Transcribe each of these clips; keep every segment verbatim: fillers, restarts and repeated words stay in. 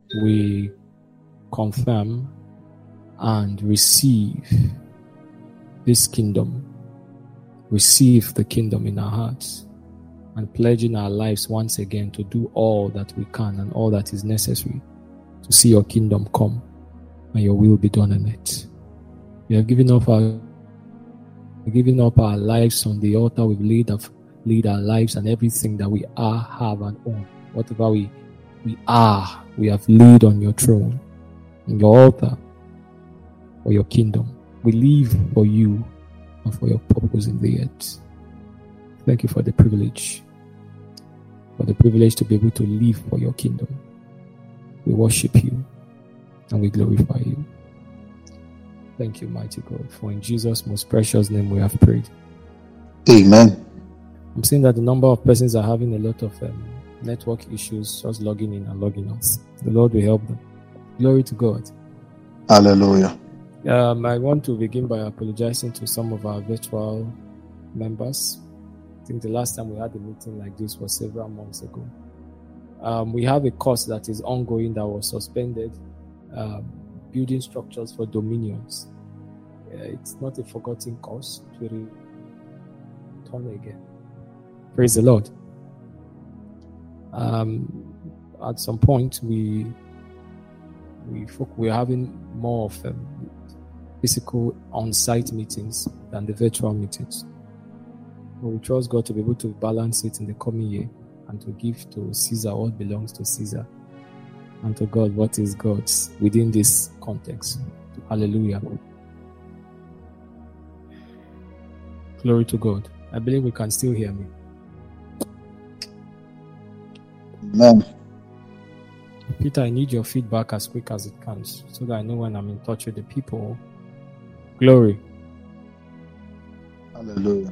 we confirm and receive this kingdom, receive the kingdom in our hearts, and pledging our lives once again to do all that we can and all that is necessary to see your kingdom come and your will be done in it. We have given up our giving up our lives on the altar. We've laid, of, laid our lives and everything that we are, have, and own. Whatever we, we are, we have laid on your throne, on your altar, for your kingdom. We live for you and for your purpose in the earth. Thank you for the privilege, for the privilege to be able to live for your kingdom. We worship you and we glorify you. Thank you, mighty God, for in Jesus' most precious name we have prayed. Amen. I'm seeing that the number of persons are having a lot of um, network issues, just logging in and logging out. The Lord will help them. Glory to God. Hallelujah. Um, I want to begin by apologizing to some of our virtual members. I think the last time we had a meeting like this was several months ago. Um, we have a course that is ongoing that was suspended. Um, building structures for dominions. Uh, it's not a forgotten course. It will return again. Praise the Lord. Um, at some point, we we we're having more of um, physical on-site meetings than the virtual meetings. But we trust God to be able to balance it in the coming year and to give to Caesar what belongs to Caesar, and to God what is God's within this context. Hallelujah. Glory to God. I believe we can still hear me. Amen. Peter, I need your feedback as quick as it comes so that I know when I'm in touch with the people. Glory. Hallelujah.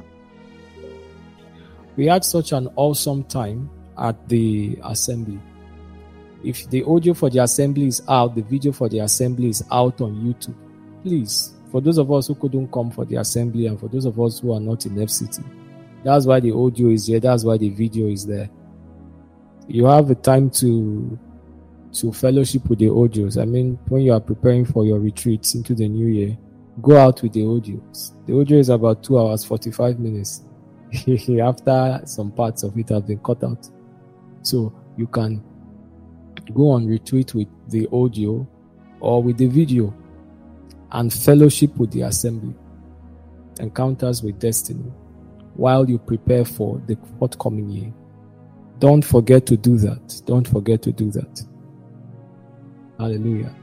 We had such an awesome time at the assembly. If the audio for the assembly is out, the video for the assembly is out on YouTube. Please, for those of us who couldn't come for the assembly and for those of us who are not in F C T, that's why the audio is there. That's why the video is there. You have a time to to fellowship with the audios. I mean, when you are preparing for your retreats into the new year, go out with the audios. The audio is about two hours, forty-five minutes. After some parts of it have been cut out. So you can go on retreat with the audio or with the video and fellowship with the assembly. Encounters with destiny while you prepare for the forthcoming year. Don't forget to do that. Don't forget to do that. Hallelujah.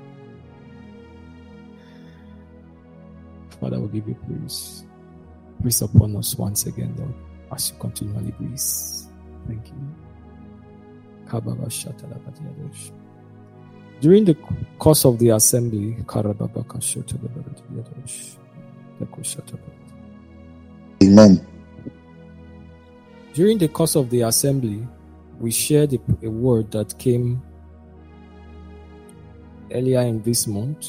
Father, we give you praise. Breathe upon us once again, Lord, as you continually breathe. Thank you. During the course of the assembly, Amen. During the course of the assembly, we shared a, a word that came earlier in this month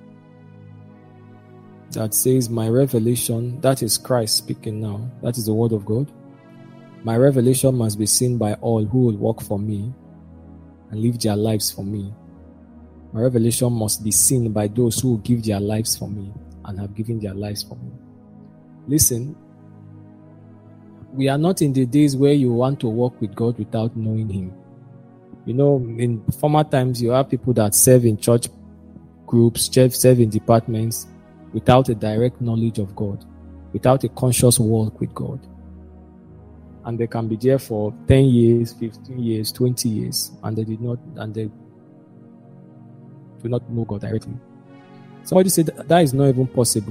that says, my revelation, that is Christ speaking now, that is the word of God. My revelation must be seen by all who will work for me and live their lives for me. My revelation must be seen by those who will give their lives for me and have given their lives for me. Listen, we are not in the days where you want to walk with God without knowing Him. You know, in former times, you have people that serve in church groups, serve in departments without a direct knowledge of God, without a conscious walk with God. And they can be there for ten years, fifteen years, twenty years, and they did not, and they do not know God directly. Somebody said that, that is not even possible.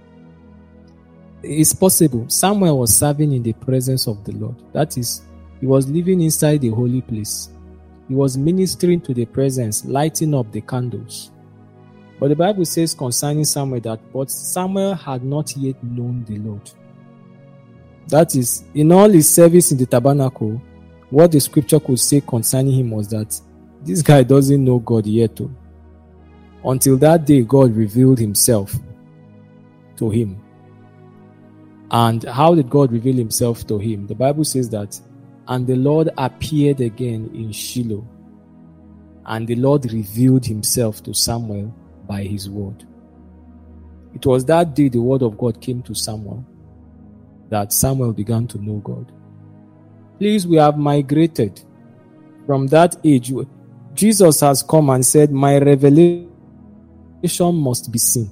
It's possible. Samuel was serving in the presence of the Lord. That is, he was living inside the holy place. He was ministering to the presence, lighting up the candles. But the Bible says concerning Samuel that, but Samuel had not yet known the Lord. That is, in all his service in the tabernacle, what the scripture could say concerning him was that this guy doesn't know God yet. Too. Until that day, God revealed himself to him. And how did God reveal himself to him? The Bible says that, and the Lord appeared again in Shiloh and the Lord revealed himself to Samuel by his word. It was that day the word of God came to Samuel that Samuel began to know God. Please, we have migrated from that age. Jesus has come and said, my revelation must be seen.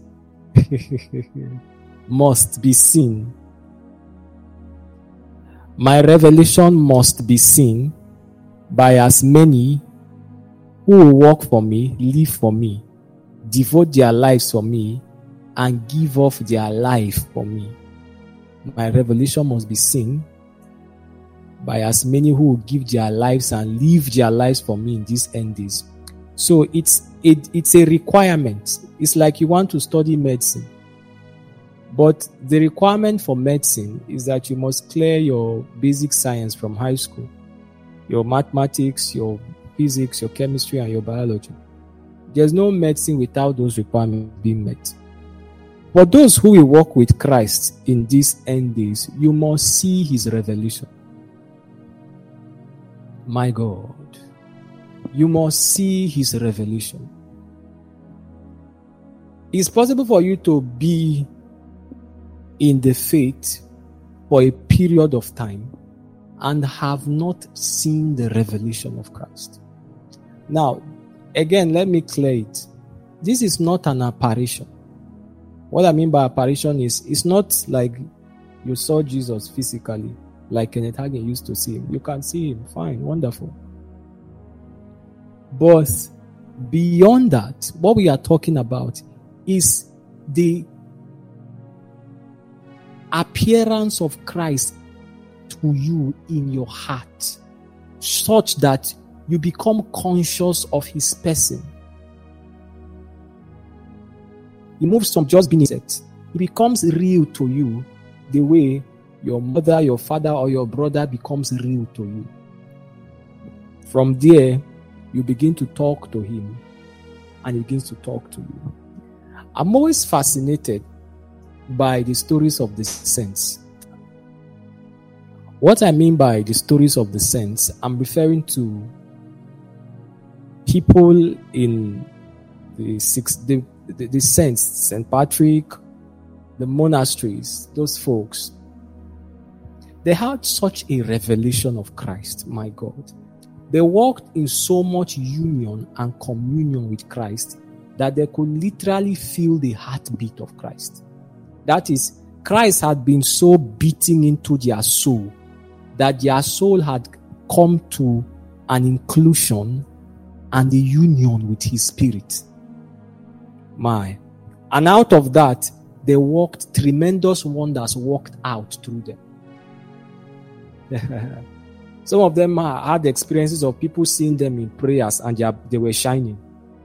Must be seen. My revelation must be seen by as many who will work for me, live for me, devote their lives for me, and give off their life for me. My revelation must be seen by as many who will give their lives and live their lives for me in these end days. So it's it, it's a requirement. It's like you want to study medicine. But the requirement for medicine is that you must clear your basic science from high school. Your mathematics, your physics, your chemistry, and your biology. There's no medicine without those requirements being met. For those who will walk with Christ in these end days, you must see his revelation. My God, you must see his revelation. It's possible for you to be in the faith for a period of time and have not seen the revelation of Christ. Now, again, let me clear it. This is not an apparition. What I mean by apparition is, it's not like you saw Jesus physically, like Kenneth Hagin used to see him. You can see him, fine, wonderful. But beyond that, what we are talking about is the appearance of Christ to you in your heart, such that you become conscious of his person. He moves from just being a set. He becomes real to you the way your mother, your father, or your brother becomes real to you. From there, you begin to talk to him, and he begins to talk to you. I'm always fascinated by the stories of the saints. What I mean by the stories of the saints, I'm referring to people in the six, the, the, the saints, Saint Patrick, the monasteries, those folks. They had such a revelation of Christ, my God. They walked in so much union and communion with Christ that they could literally feel the heartbeat of Christ. That is, Christ had been so beating into their soul that their soul had come to an inclusion and the union with his spirit. My. And out of that, they walked, tremendous wonders walked out through them. Some of them had experiences of people seeing them in prayers and they, are, they were shining.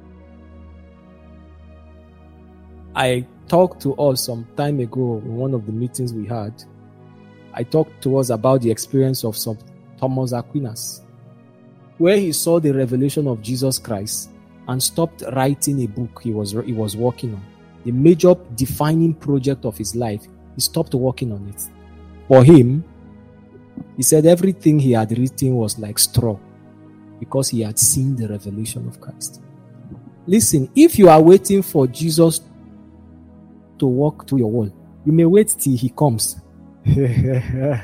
I talked to us some time ago in one of the meetings we had. I talked to us about the experience of some Thomas Aquinas, where he saw the revelation of Jesus Christ and stopped writing a book he was he was working on. The major defining project of his life, he stopped working on it. For him, he said everything he had written was like straw because he had seen the revelation of Christ. Listen, if you are waiting for Jesus to walk through your wall, you may wait till he comes. uh,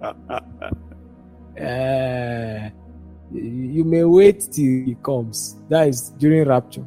you may wait till he comes. That is during rapture.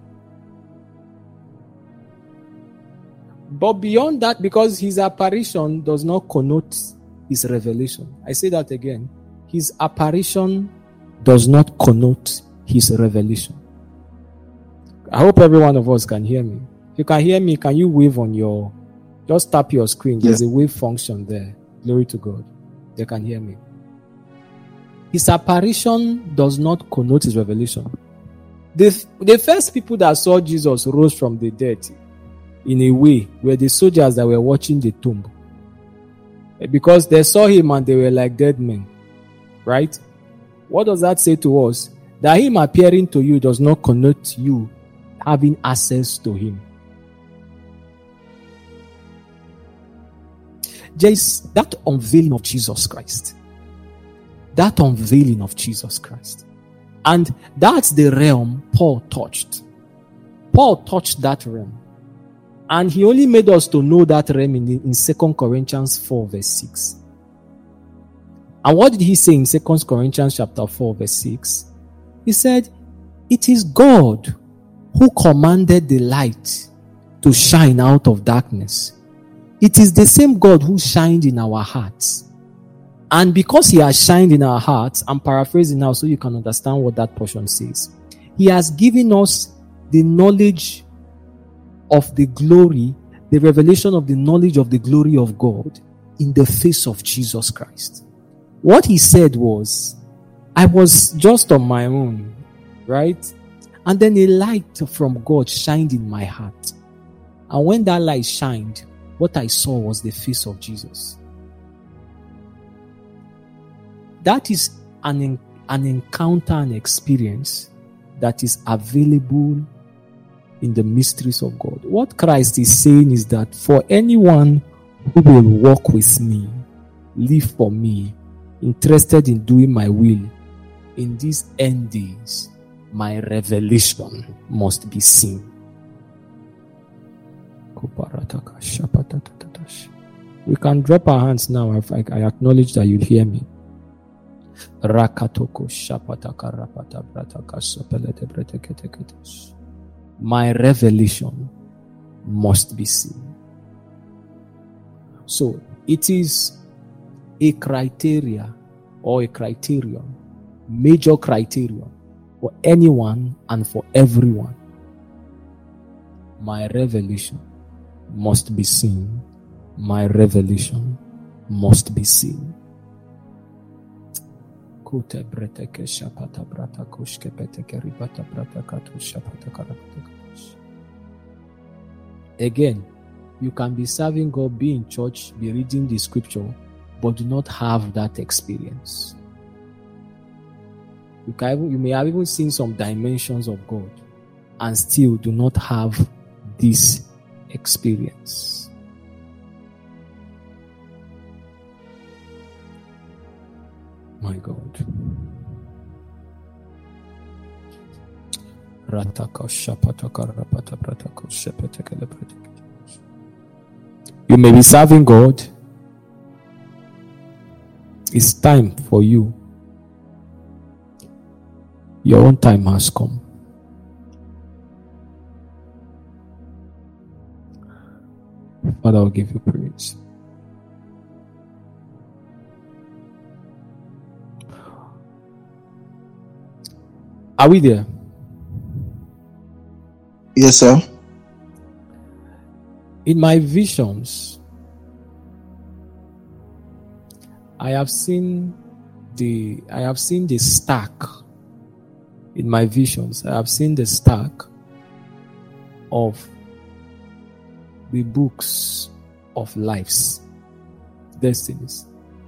But beyond that, because his apparition does not connote his revelation. I say that again. His apparition does not connote his revelation. I hope every one of us can hear me. If you can hear me, can you wave on your, just tap your screen. There's yeah. a wave function there. Glory to God. They can hear me. His apparition does not connote his revelation. The, the first people that saw Jesus rose from the dead in a way were the soldiers that were watching the tomb. Because they saw him and they were like dead men. Right? What does that say to us? That him appearing to you does not connote you having access to him. There is that unveiling of Jesus Christ. That unveiling of Jesus Christ. And that's the realm Paul touched. Paul touched that realm. And he only made us to know that realm in, in Second Corinthians four verse six. And what did he say in Second Corinthians chapter four verse six? He said, it is God who commanded the light to shine out of darkness. It is the same God who shined in our hearts. And because he has shined in our hearts, I'm paraphrasing now so you can understand what that portion says. He has given us the knowledge of the glory, the revelation of the knowledge of the glory of God in the face of Jesus Christ. What he said was, I was just on my own, right? And then a light from God shined in my heart. And when that light shined, what I saw was the face of Jesus. That is an, an encounter and experience that is available in the mysteries of God. What Christ is saying is that for anyone who will walk with me, live for me, interested in doing my will, in these end days, my revelation must be seen. We can drop our hands now. I, I acknowledge that you'll hear me. My revelation must be seen. So it is a criteria or a criterion, major criterion for anyone and for everyone. My revelation must be seen. My revelation must be seen. Again, you can be serving God, be in church, be reading the scripture, but do not have that experience. You can, you may have even seen some dimensions of God and still do not have this experience. My God. You may be serving God. It's time for you. Your own time has come. Father, I'll give you praise. Are we there? Yes, sir. In my visions, I have seen the I have seen the stack. In my visions, I have seen the stack of the books of lives, destinies.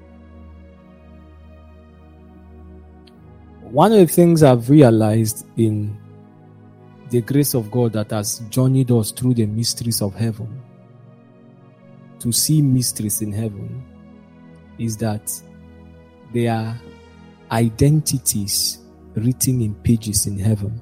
One of the things I've realized in the grace of God that has journeyed us through the mysteries of heaven, to see mysteries in heaven, is that there are identities written in pages in heaven.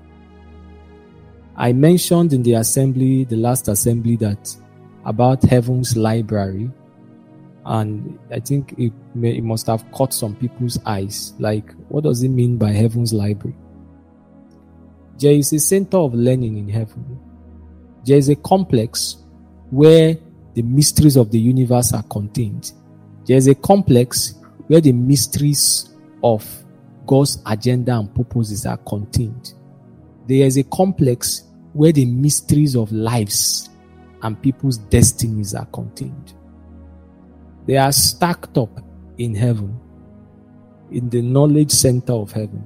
I mentioned in the assembly, the last assembly, that about heaven's library, and I think it, may, it must have caught some people's eyes. Like, what does it mean by heaven's library? There is a center of learning in heaven. There is a complex where the mysteries of the universe are contained. There is a complex where the mysteries of God's agenda and purposes are contained. There is a complex where the mysteries of lives and people's destinies are contained. They are stacked up in heaven, in the knowledge center of heaven.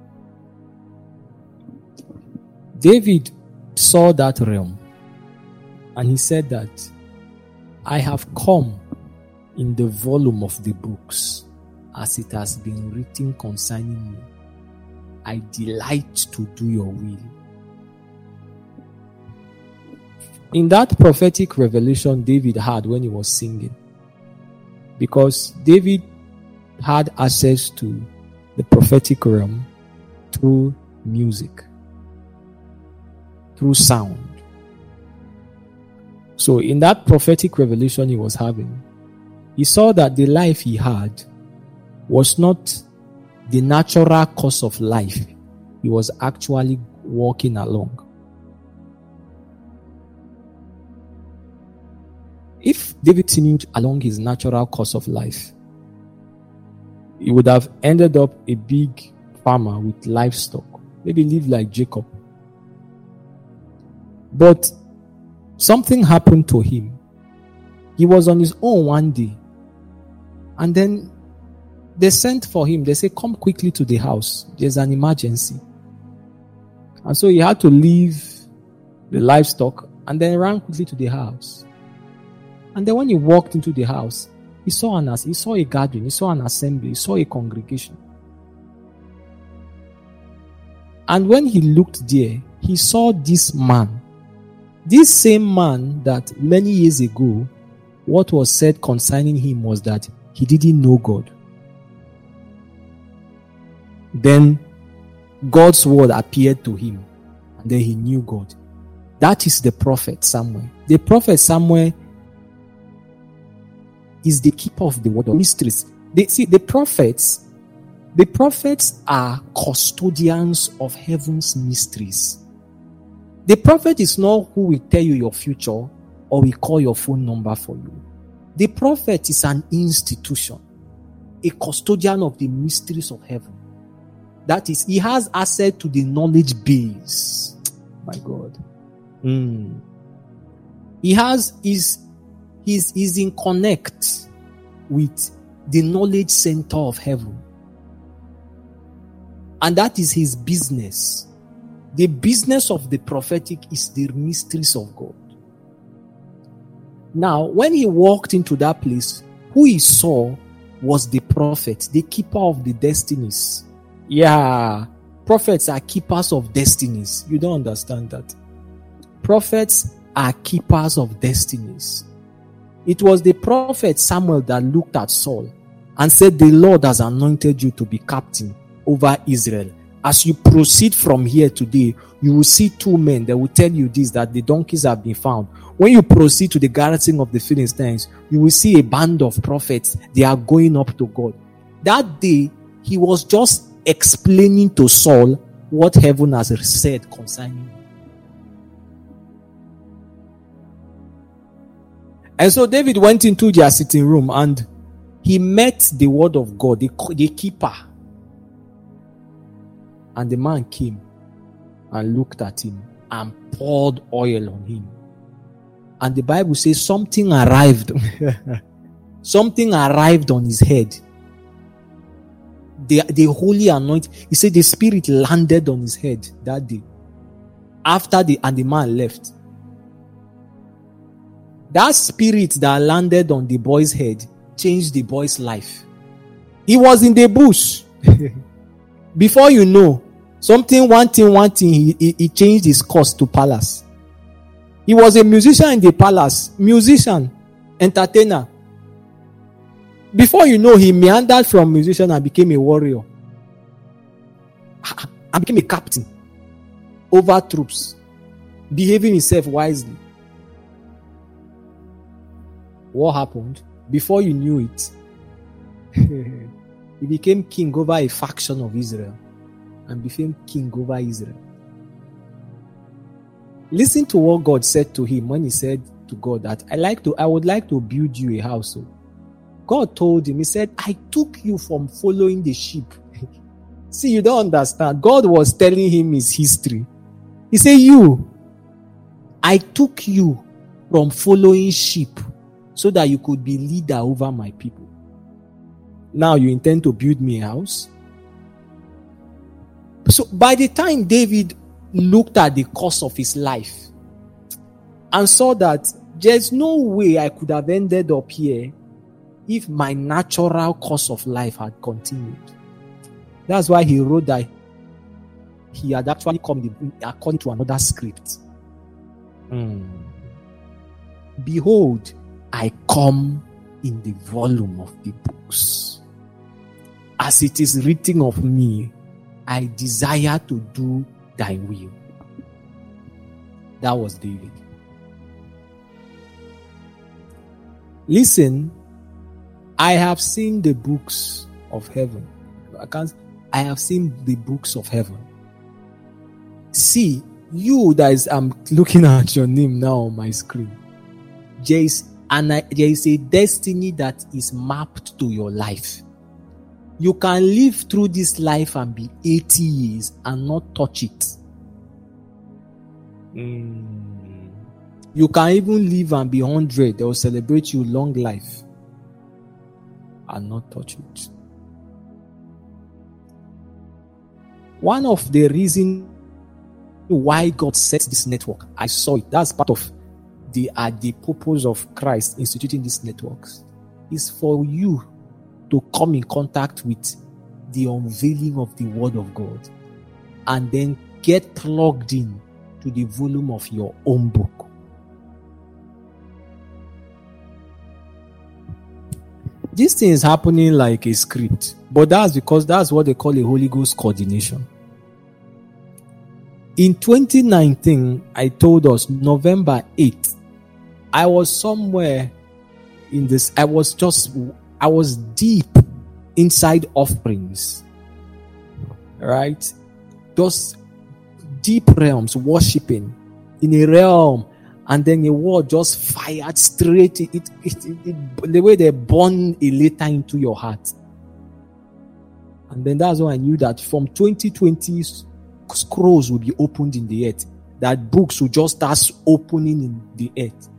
David saw that realm, and he said that, I have come in the volume of the books as it has been written concerning me. I delight to do your will. In that prophetic revelation David had when he was singing, because David had access to the prophetic realm, through music, through sound. So in that prophetic revelation he was having, he saw that the life he had was not the natural course of life he was actually walking along. If David continued along his natural course of life, he would have ended up a big farmer with livestock, maybe live like Jacob. But something happened to him. He was on his own one day, and then they sent for him. They said, come quickly to the house. There's an emergency. And so he had to leave the livestock and then ran quickly to the house. And then when he walked into the house, he saw an he saw a gathering, he saw an assembly, he saw a congregation. And when he looked there, he saw this man. This same man that many years ago, what was said concerning him was that he didn't know God. Then God's word appeared to him, and then he knew God. That is the prophet Samuel. The prophet Samuel is the keeper of the word of mysteries. They see the prophets, the prophets are custodians of heaven's mysteries. The prophet is not who will tell you your future or will call your phone number for you. The prophet is an institution, a custodian of the mysteries of heaven. That is, he has access to the knowledge base. My God. Mm. He has is is is in connect with the knowledge center of heaven. And that is his business. The business of the prophetic is the mysteries of God. Now, when he walked into that place, who he saw was the prophet, the keeper of the destinies. Yeah, prophets are keepers of destinies. You don't understand that. Prophets are keepers of destinies. It was the prophet Samuel that looked at Saul and said, the Lord has anointed you to be captain over Israel. As you proceed from here today, you will see two men that will tell you this, that the donkeys have been found. When you proceed to the garrison of the Philistines, you will see a band of prophets. They are going up to God. That day, he was just explaining to Saul what heaven has said concerning him. And so David went into their sitting room and he met the word of God, the, the keeper. And the man came and looked at him and poured oil on him. And the Bible says something arrived. Something arrived on his head. The, the holy anointing. He said the spirit landed on his head that day. After the, and the man left. That spirit that landed on the boy's head changed the boy's life. He was in the bush. Before you know, something, one thing, one thing, he, he, he changed his course to palace. He was a musician in the palace. Musician, entertainer. Before you know, he meandered from musician and became a warrior. And became a captain over troops, behaving himself wisely. What happened? Before you knew it, he became king over a faction of Israel and became king over Israel. Listen to what God said to him when he said to God that I like to, I would like to build you a house. So God told him, he said, I took you from following the sheep. See, you don't understand. God was telling him his history. He said, you, I took you from following sheep so that you could be leader over my people. Now you intend to build me a house? So by the time David looked at the course of his life and saw that there's no way I could have ended up here if my natural course of life had continued. That's why he wrote that he had actually come according to another script. Mm. Behold, I come in the volume of the books. As it is written of me, I desire to do thy will. That was David. Listen, I have seen the books of heaven. I can't, I have seen the books of heaven. See, you that is, I'm looking at your name now on my screen. There is, and there is a destiny that is mapped to your life. You can live through this life and be eighty years and not touch it. Mm. You can even live and be one hundred. They will celebrate you long life and not touch it. One of the reasons why God set this network, I saw it. That's part of the uh, the purpose of Christ instituting these networks, is for you to come in contact with the unveiling of the Word of God and then get plugged in to the volume of your own book. This thing is happening like a script, but that's because that's what they call a Holy Ghost coordination. In twenty nineteen, I told us November eighth, I was somewhere in this, I was just, I was deep inside offerings, right? Those deep realms, worshiping in a realm, and then a word just fired straight. It, it, it, it, the way they burn a letter into your heart. And then that's when I knew that from twenty twenty, scrolls will be opened in the earth. That books will just start opening in the earth.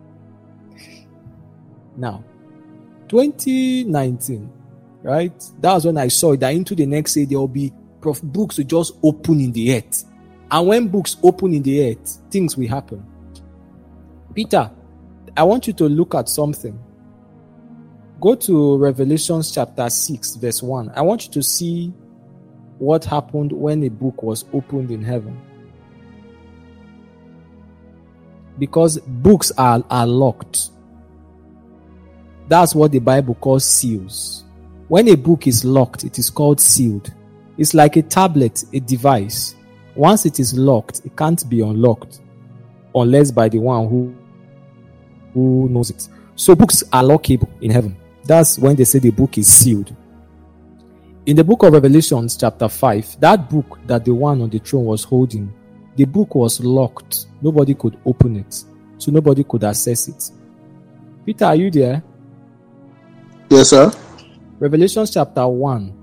Now, twenty nineteen, right? That was when I saw it, that into the next day there will be prof- books will just open in the earth. And when books open in the earth, things will happen. Peter, I want you to look at something. Go to Revelation chapter six, verse one. I want you to see what happened when a book was opened in heaven. Because books are, are locked. That's what the Bible calls seals. When a book is locked, it is called sealed. It's like a tablet, a device. Once it is locked, it can't be unlocked unless by the one who, who knows it. So books are lockable in heaven. That's when they say the book is sealed. In the book of Revelation, chapter five, that book that the one on the throne was holding, the book was locked. Nobody could open it. So nobody could access it. Peter, are you there? Yes, sir. Revelation chapter one.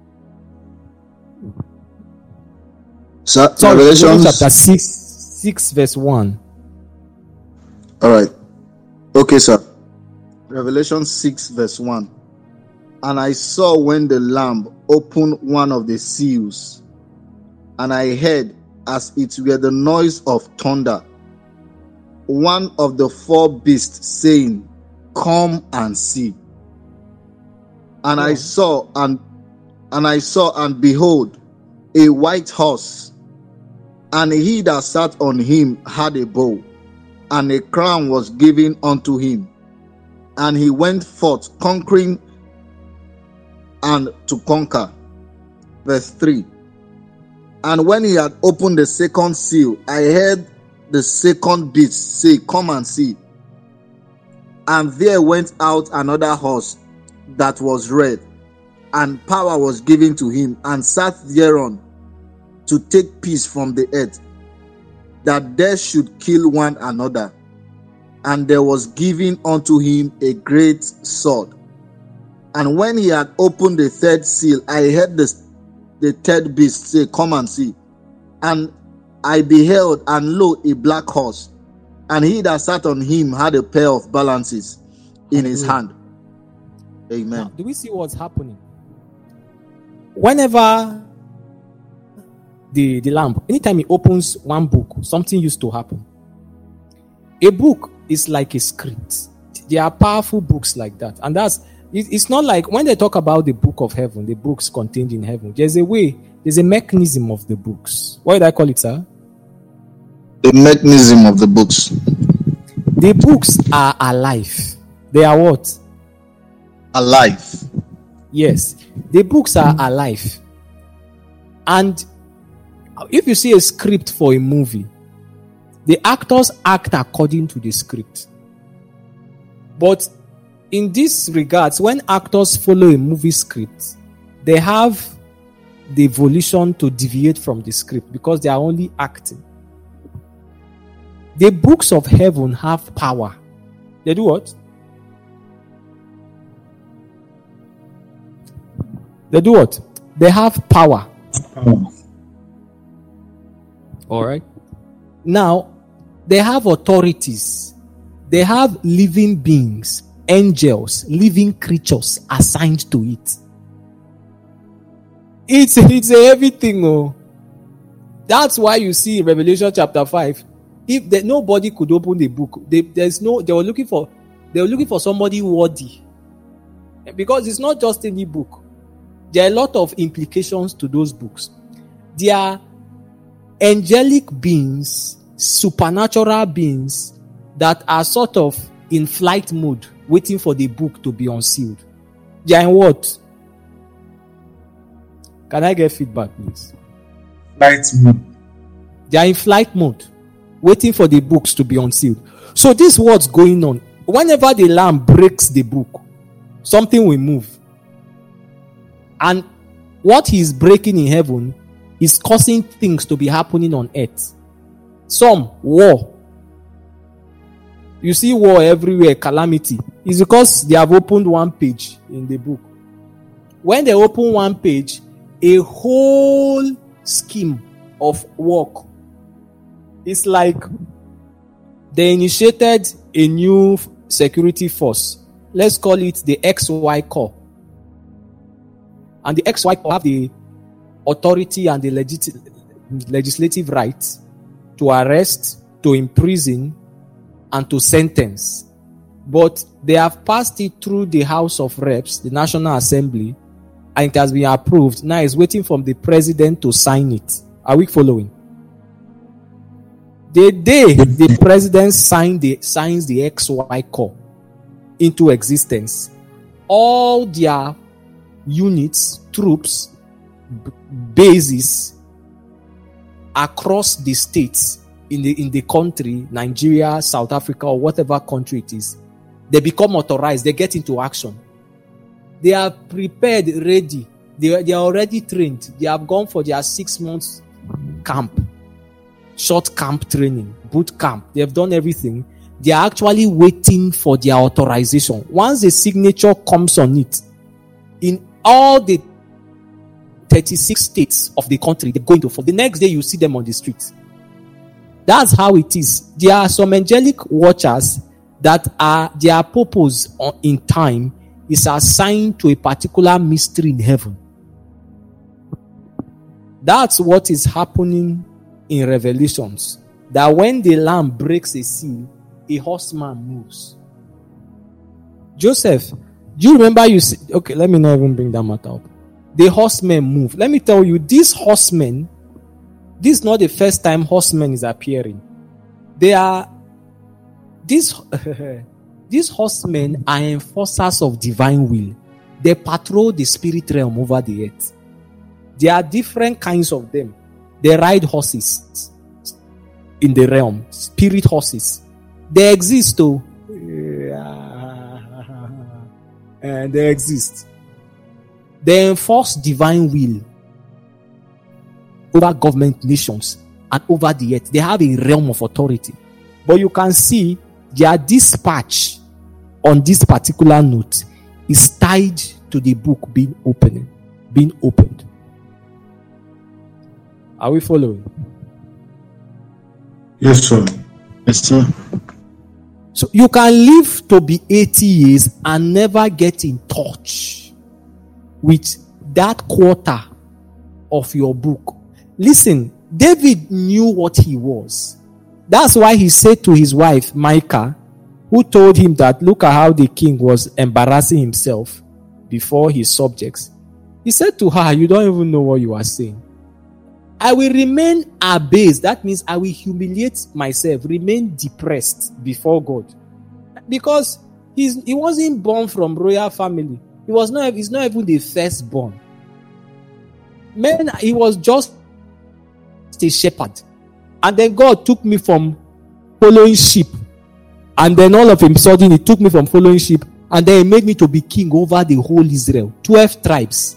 Sir, Sorry, Revelation Revelation chapter six, six verse one. All right. Okay, sir. Revelation six, verse one. And I saw when the Lamb opened one of the seals, and I heard, as it were the noise of thunder, one of the four beasts saying, "Come and see." And I saw, and and I saw, and behold, a white horse, and he that sat on him had a bow, and a crown was given unto him, and he went forth conquering and to conquer. Verse three. And when he had opened the second seal, I heard the second beast say, "Come and see." And there went out another horse that was red, and power was given to him, and sat thereon to take peace from the earth, that there should kill one another. And there was given unto him a great sword. And when he had opened the third seal, I heard the, the third beast say, "Come and see." And I beheld, and lo, a black horse, and he that sat on him had a pair of balances in his hand. Amen. Now, do we see what's happening? Whenever the, the lamb, anytime he opens one book, something used to happen. A book is like a script. There are powerful books like that. And that's, it, it's not like when they talk about the book of heaven, the books contained in heaven, there's a way, there's a mechanism of the books. What did I call it, sir? The mechanism of the books. The books are alive. They are what? Alive. Yes. The books are alive. And if you see a script for a movie, the actors act according to the script. But in this regards, when actors follow a movie script, they have the volition to deviate from the script because they are only acting. The books of heaven have power. They do what? They do what? They have power. Oh. All right. Now, they have authorities. They have living beings, angels, living creatures assigned to it. It's, it's everything. Oh. That's why you see in Revelation chapter five, if the, nobody could open the book, they, there's no, they were looking for, they were looking for somebody worthy. Because it's not just any book. There are a lot of implications to those books. They are angelic beings, supernatural beings that are sort of in flight mode, waiting for the book to be unsealed. They are in what? Can I get feedback, please? Flight mode. They are in flight mode, waiting for the books to be unsealed. So this is what's going on. Whenever the Lamb breaks the book, something will move. And what he's breaking in heaven is causing things to be happening on earth. Some, war. You see war everywhere, calamity. It's because they have opened one page in the book. When they open one page, a whole scheme of work. It's like they initiated a new security force. Let's call it the X Y Corps. And the X Y Corps have the authority and the legit- legislative right to arrest, to imprison, and to sentence. But they have passed it through the House of Reps, the National Assembly, and it has been approved. Now it's waiting for the president to sign it. Are we following? The day the president signed the, signs the X Y Corps into existence, all their units, troops, b- bases across the states in the in the country, Nigeria, South Africa, or whatever country it is, they become authorized. They get into action. They are prepared, ready. They, they are already trained. They have gone for their six months camp, short camp training, boot camp. They have done everything. They are actually waiting for their authorization. Once the signature comes on it, in all the thirty-six states of the country, they're going to fall. The next day, you see them on the streets. That's how it is. There are some angelic watchers that are, their purpose on, in time is assigned to a particular mystery in heaven. That's what is happening in Revelations. That when the Lamb breaks a seal, a horseman moves. Joseph, do you remember you see, okay, let me not even bring that matter up. The horsemen move. Let me tell you, these horsemen, this is not the first time horsemen is appearing. They are, these, these horsemen are enforcers of divine will. They patrol the spirit realm over the earth. There are different kinds of them. They ride horses in the realm, spirit horses. They exist too. And they exist. They enforce divine will over government, nations, and over the earth. They have a realm of authority. But you can see their dispatch on this particular note is tied to the book being opened. Being opened. Are we following? Yes, sir. Yes, sir. So you can live to be eighty years and never get in touch with that quarter of your book. Listen, David knew what he was. That's why he said to his wife, Micah, who told him that look at how the king was embarrassing himself before his subjects. He said to her, you don't even know what you are saying. I will remain abased. That means I will humiliate myself, remain depressed before God. Because he's, he wasn't born from royal family. He was not, he's not even the firstborn. Man, he was just a shepherd. And then God took me from following sheep. And then all of a sudden, he took me from following sheep. And then he made me to be king over the whole Israel. twelve tribes.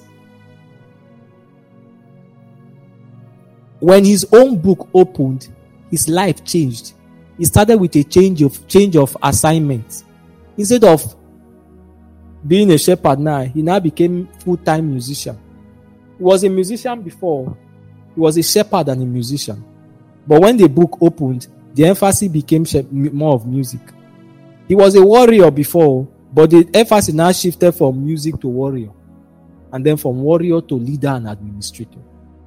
When his own book opened, his life changed. He started with a change of change of assignment. Instead of being a shepherd now, he now became full-time musician. He was a musician before. He was a shepherd and a musician. But when the book opened, the emphasis became more of music. He was a warrior before, but the emphasis now shifted from music to warrior. And then from warrior to leader and administrator.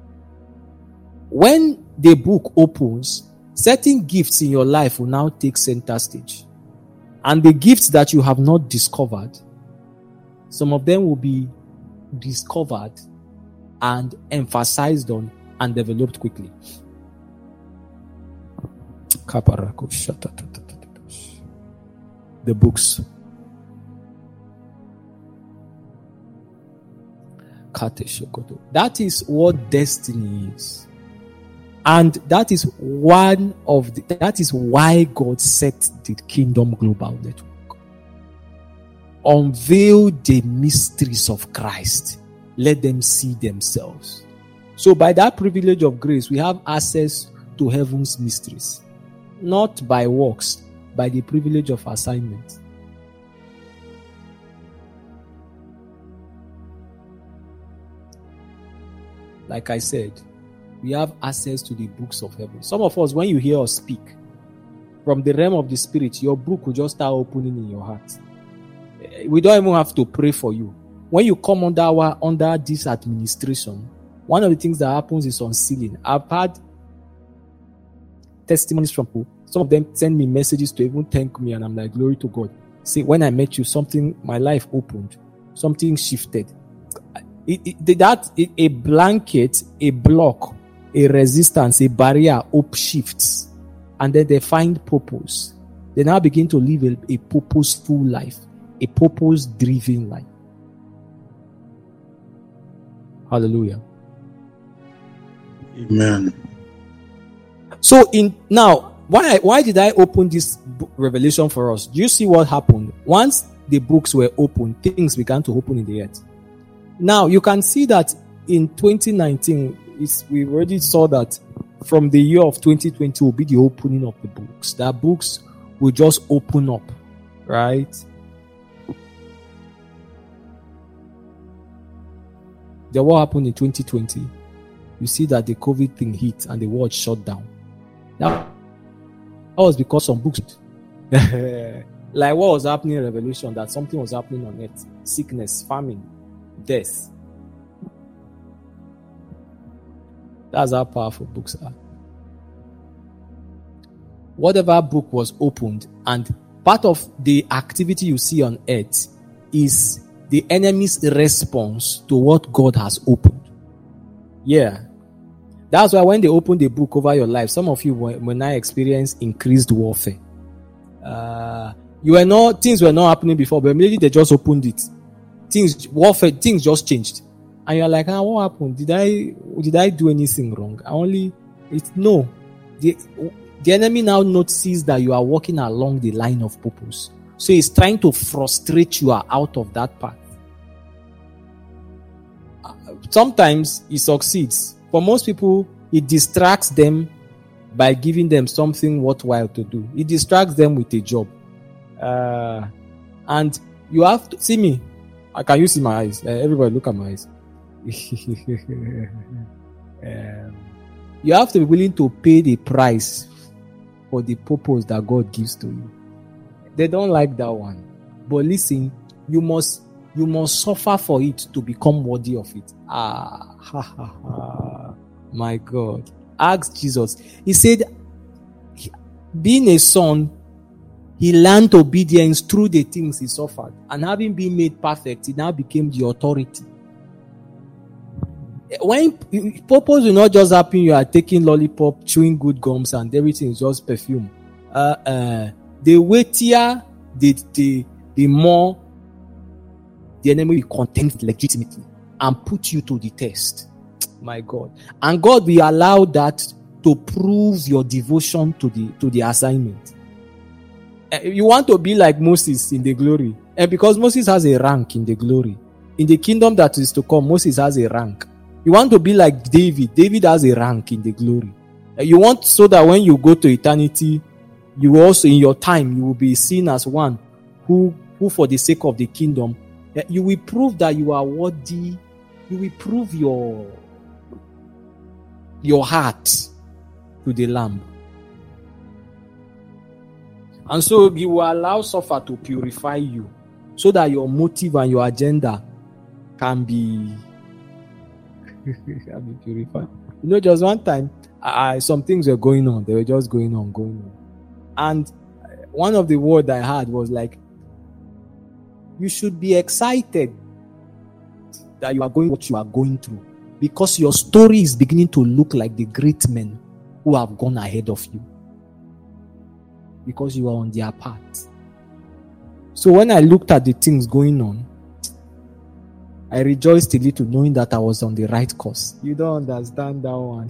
When the book opens, certain gifts in your life will now take center stage. And the gifts that you have not discovered, some of them will be discovered and emphasized on and developed quickly. The books. That is what destiny is. And that is one of the, that is why God set the Kingdom Global Network. Unveil the mysteries of Christ. Let them see themselves. So by that privilege of grace, we have access to heaven's mysteries. Not by works, by the privilege of assignment. Like I said, we have access to the books of heaven. Some of us, when you hear us speak, from the realm of the spirit, your book will just start opening in your heart. We don't even have to pray for you. When you come under our under this administration, one of the things that happens is unsealing. I've had testimonies from people. Some of them send me messages to even thank me, and I'm like, glory to God. See, when I met you, something, my life opened. Something shifted. It, it, that it, a blanket, a block, a resistance, a barrier up shifts, and then they find purpose. They now begin to live a, a purposeful life, a purpose-driven life. Hallelujah. Amen. So in now, why why did I open this book, Revelation for us? Do you see what happened? Once the books were opened, things began to open in the earth. Now you can see that in twenty nineteen, it's, we already saw that from the year of twenty twenty will be the opening of the books. That books will just open up, right? Then what happened in twenty twenty? You see that the COVID thing hit and the world shut down. That was because some books, like what was happening in Revelation, that something was happening on earth: sickness, famine, death. That's how powerful books are. Whatever book was opened, and part of the activity you see on earth is the enemy's response to what God has opened. Yeah. That's why when they open the book over your life, some of you will now experience increased warfare. Uh, you were not, things were not happening before, but immediately they just opened it. Things, warfare, things just changed. And you're like, ah, what happened? Did I, did I do anything wrong? I only, it's no. The, the enemy now notices that you are walking along the line of purpose. So he's trying to frustrate you out of that path. Sometimes he succeeds. For most people, it distracts them by giving them something worthwhile to do. It distracts them with a job. Uh, and you have to see me. Can you see my eyes? Uh, everybody look at my eyes. um, you have to be willing to pay the price for the purpose that God gives to you. They don't like that one. But listen, you must you must suffer for it to become worthy of it. Ah, ha, ha, ha. My God. Ask Jesus. He said, being a son, he learned obedience through the things he suffered. And having been made perfect, he now became the authority. When purpose will not just happen, you are taking lollipop, chewing good gums, and everything is just perfume. Uh, uh, the weightier, the, the, the more the enemy will contend legitimately and put you to the test. My God. And God will allow that to prove your devotion to the to the assignment. You want to be like Moses in the glory. And because Moses has a rank in the glory, in the kingdom that is to come, Moses has a rank. You want to be like David. David has a rank in the glory. You want so that when you go to eternity, you also in your time, you will be seen as one who, who for the sake of the kingdom, you will prove that you are worthy. You will prove your, your heart to the Lamb. And so you will allow suffer to purify you so that your motive and your agenda can be, can be purified. You know, just one time, I, some things were going on. They were just going on, going on. And one of the words I had was like, you should be excited that you are going what you are going through, because your story is beginning to look like the great men who have gone ahead of you, because you are on their path. So when I looked at the things going on, I rejoiced a little, knowing that I was on the right course. You don't understand that one.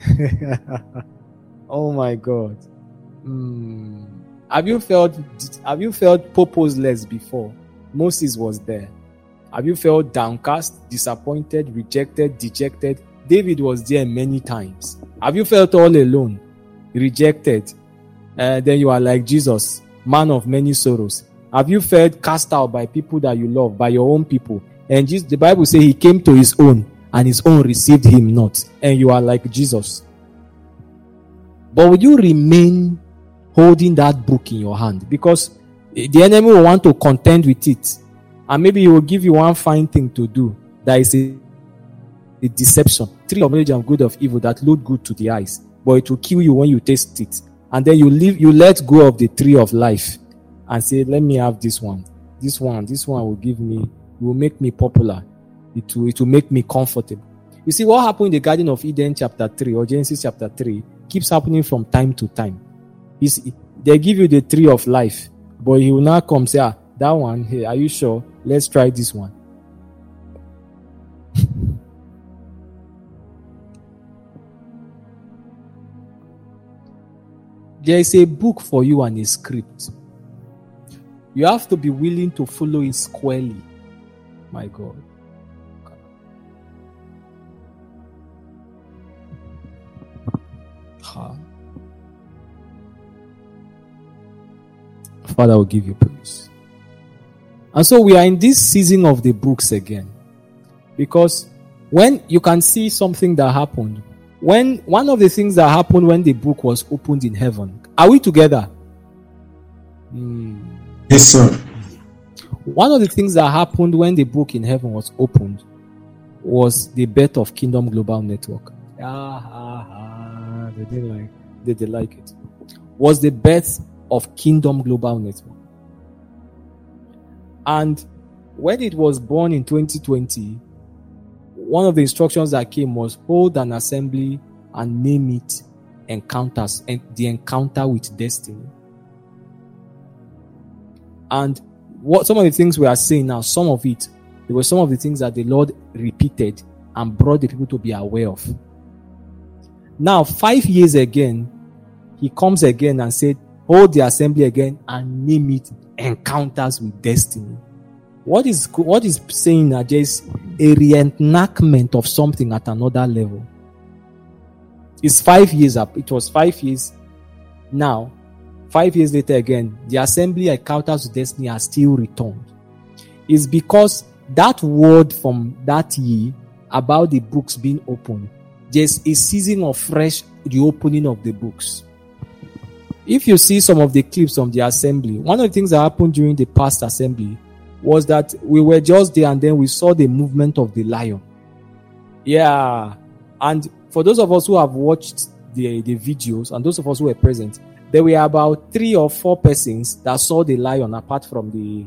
Oh my God. Mm. Have you felt, have you felt purposeless before? Moses was there. Have you felt downcast, disappointed, rejected, dejected? David was there many times. Have you felt all alone, rejected? Uh, then you are like Jesus, man of many sorrows. Have you felt cast out by people that you love, by your own people? And Jesus, the Bible says he came to his own, and his own received him not. And you are like Jesus. But will you remain holding that book in your hand? Because the enemy will want to contend with it. And maybe he will give you one fine thing to do. That is a, a deception. Tree of knowledge of good of evil that look good to the eyes, but it will kill you when you taste it. And then you leave, you let go of the tree of life and say, let me have this one. This one, this one will give me, it will make me popular. It will, it will make me comfortable. You see, what happened in the Garden of Eden chapter three or Genesis chapter three keeps happening from time to time. It's, they give you the tree of life, but he will now come say, ah, that one, hey, are you sure? Let's try this one. There is a book for you and a script. You have to be willing to follow it squarely. My God. Ha. Father, will give you praise. And so we are in this season of the books again. Because when you can see something that happened, when one of the things that happened when the book was opened in heaven, are we together? Mm. Yes, sir. One of the things that happened when the book in heaven was opened was the birth of Kingdom Global Network. Ah, ah, ah. They didn't like, they didn't like it. Was the birth of Kingdom Global Network. And when it was born in twenty twenty, one of the instructions that came was hold an assembly and name it Encounters, and the Encounter with Destiny. And what some of the things we are saying now, some of it, there were some of the things that the Lord repeated and brought the people to be aware of. Now, five years again, he comes again and said, hold the assembly again and name it Encounters with Destiny. What is what is saying that there is a reenactment of something at another level. It's five years up. It was five years. Now, five years later again, the assembly Encounters with Destiny has still returned. It's because that word from that year about the books being opened, there's a season of fresh reopening of the books. If you see some of the clips from the assembly, one of the things that happened during the past assembly was that we were just there and then we saw the movement of the lion. Yeah. And for those of us who have watched the, the videos and those of us who were present, there were about three or four persons that saw the lion apart from the...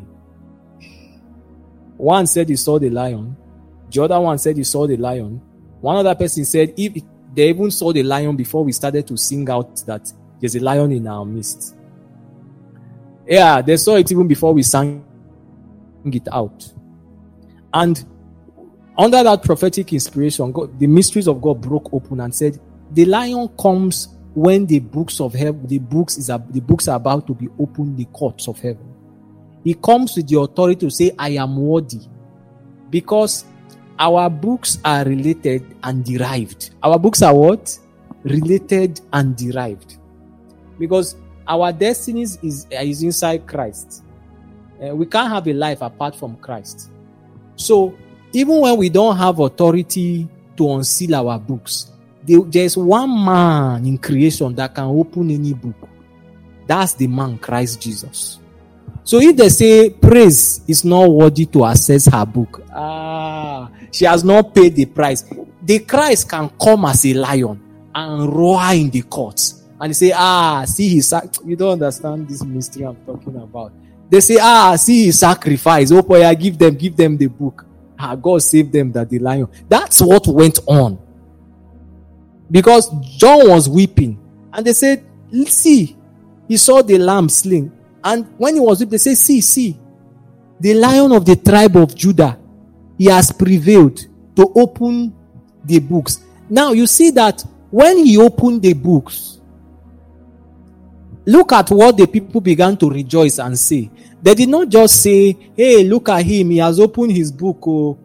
One said he saw the lion. The other one said he saw the lion. One other person said if they even saw the lion before we started to sing out that there's a lion in our midst. Yeah, they saw it even before we sang it out. And under that prophetic inspiration, God, the mysteries of God broke open and said, the lion comes when the books of heaven, the books is the books are about to be opened, the courts of heaven. He comes with the authority to say, I am worthy. Because our books are related and derived. Our books are what? Related and derived. Because our destinies is, is inside Christ. Uh, we can't have a life apart from Christ. So, even when we don't have authority to unseal our books, there, there's one man in creation that can open any book. That's the man, Christ Jesus. So if they say praise is not worthy to access her book, ah, she has not paid the price. The Christ can come as a lion and roar in the courts and say, ah, see his sac-. You don't understand this mystery I'm talking about. They say, ah, see his sacrifice. Oh boy, I give them, give them the book. Ah, God saved them that the lion. That's what went on. Because John was weeping. And they said, see, he saw the lamb slain. And when he was weeping, they said, see, see, the lion of the tribe of Judah, he has prevailed to open the books. Now you see that when he opened the books, look at what the people began to rejoice and say. They did not just say, hey, look at him, he has opened his book. Oh.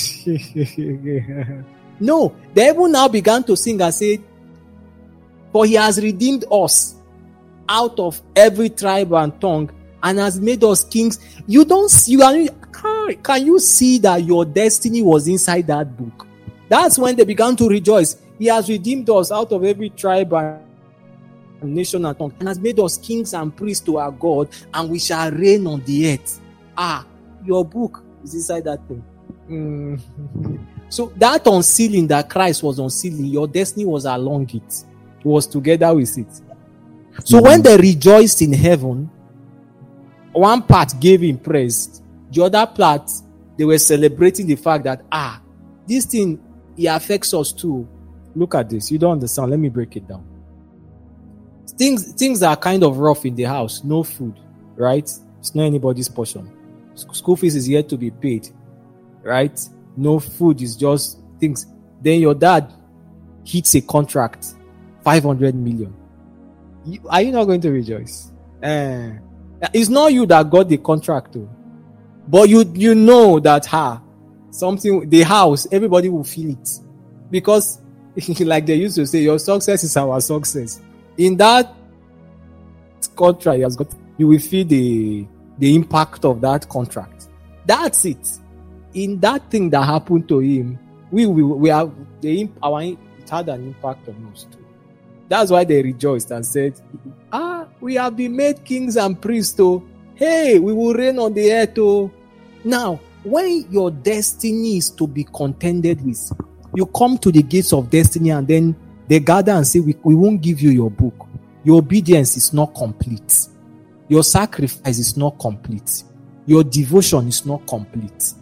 No, they even now began to sing and say, for he has redeemed us out of every tribe and tongue and has made us kings. You don't see, you are, can you see that your destiny was inside that book? That's when they began to rejoice. He has redeemed us out of every tribe and nation and tongue and has made us kings and priests to our God, and we shall reign on the earth. Ah, your book is inside that thing. Mm. So that unsealing that Christ was unsealing, your destiny was along it. It was together with it. So mm-hmm. when they rejoiced in heaven, one part gave him praise. The other part, they were celebrating the fact that, ah, this thing, it affects us too. Look at this. You don't understand. Let me break it down. Things, things are kind of rough in the house. No food, right? It's not anybody's portion. School fees is yet to be paid, right? No food is just things. Then your dad hits a contract, five hundred million. You, are you not going to rejoice? Uh, it's not you that got the contract, though. But you you know that ha, something, the house, everybody will feel it. Because, like they used to say, your success is our success. In that contract, you, has got, you will feel the, the impact of that contract. That's it. In that thing that happened to him, we we, we have the our it had an impact on us too. That's why they rejoiced and said, ah, we have been made kings and priests, oh. Hey, we will reign on the earth, oh. Now, when your destiny is to be contended with, you come to the gates of destiny and then they gather and say, we, we won't give you your book. Your obedience is not complete. Your sacrifice is not complete. Your devotion is not complete.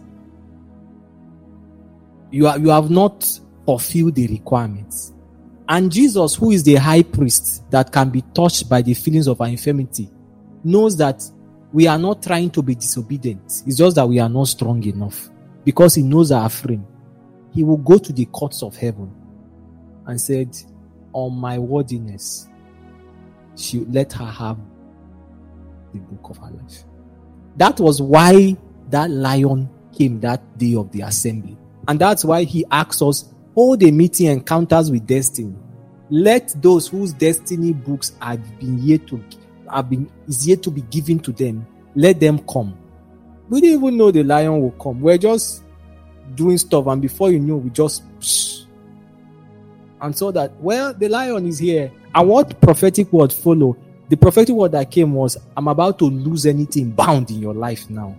You, are, you have not fulfilled the requirements. And Jesus, who is the high priest that can be touched by the feelings of our infirmity, knows that we are not trying to be disobedient. It's just that we are not strong enough. Because he knows our frame. He will go to the courts of heaven and said, on my worthiness, she let her have the book of her life. That was why that lion came that day of the assembly. And that's why he asks us, hold a meeting encounters with destiny. Let those whose destiny books have been yet to have been is yet to be given to them, let them come. We didn't even know the lion will come. We're just doing stuff, and before you know, we just psh, and saw that, well, the lion is here. And what prophetic word followed? The prophetic word that came was, I'm about to lose anything bound in your life now.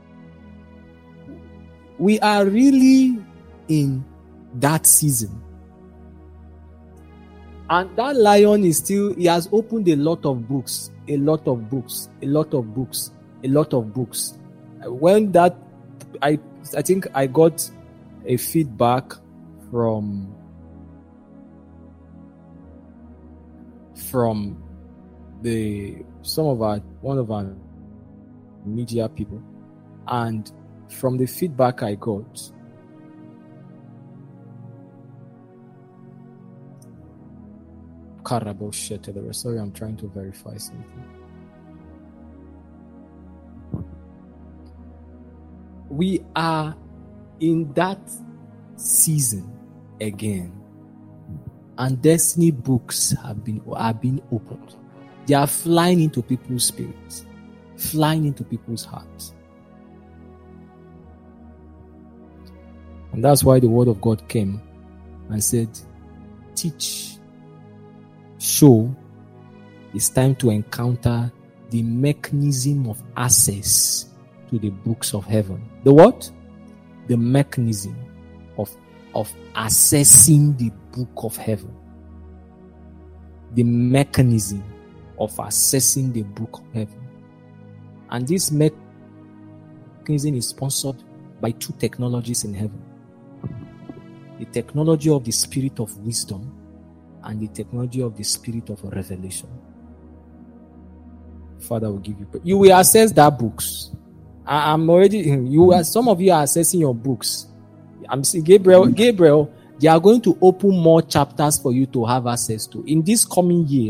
We are really in that season. And that lion is still, he has opened a lot of books, a lot of books, a lot of books, a lot of books. When that, I, I think I got a feedback from, from the, some of our, one of our media people. And from the feedback I got, Sorry, I'm trying to verify something. We are in that season again, and destiny books have been are being opened. They are flying into people's spirits, flying into people's hearts. And that's why the word of God came and said, teach, show. It's time to encounter the mechanism of access to the books of heaven. The what? The mechanism of, of accessing the book of heaven. The mechanism of accessing the book of heaven. And this mechanism is sponsored by two technologies in heaven. The technology of the spirit of wisdom and the technology of the spirit of revelation. Father will give you. You will access that books. I, I'm already. You are. Some of you are accessing your books. I'm saying Gabriel. Gabriel. They are going to open more chapters for you to have access to in this coming year.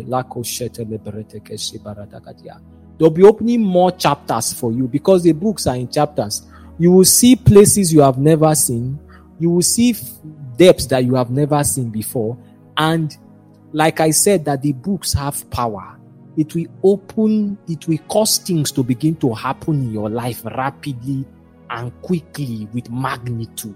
They'll be opening more chapters for you because the books are in chapters. You will see places you have never seen. You will see depths that you have never seen before. And like I said, that the books have power. It will open, it will cause things to begin to happen in your life rapidly and quickly with magnitude.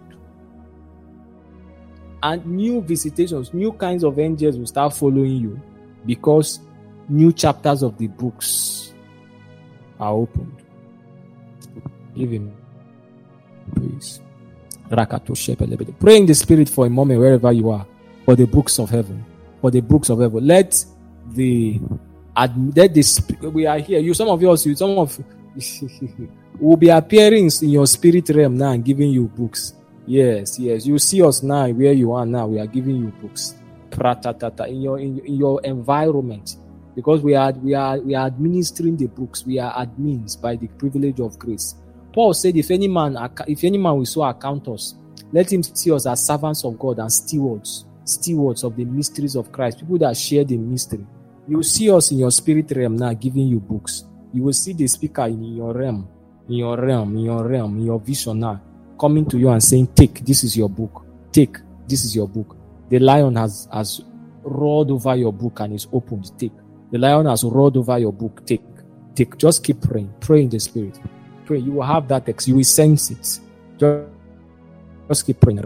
And new visitations, new kinds of angels will start following you because new chapters of the books are opened. Give him praise. Pray in the spirit for a moment wherever you are, for the books of heaven, for the books of heaven. Let the let the we are here. You, some of yours, you, some of will be appearing in your spirit realm now and giving you books. Yes, yes. You see us now where you are now. We are giving you books. In your in, in your environment, because we are we are we are administering the books. We are admins by the privilege of grace. Paul said, "If any man, if any man will so account us, let him see us as servants of God and stewards, stewards of the mysteries of Christ. People that share the mystery." You will see us in your spirit realm now, giving you books. You will see the speaker in your realm, in your realm, in your realm, in your vision now, coming to you and saying, "Take, this is your book. Take, this is your book." The lion has has roared over your book and is opened. Take. The lion has roared over your book. Take, take. Just keep praying. Pray in the spirit. Pray. You will have that text. You will sense it. Just, just keep praying.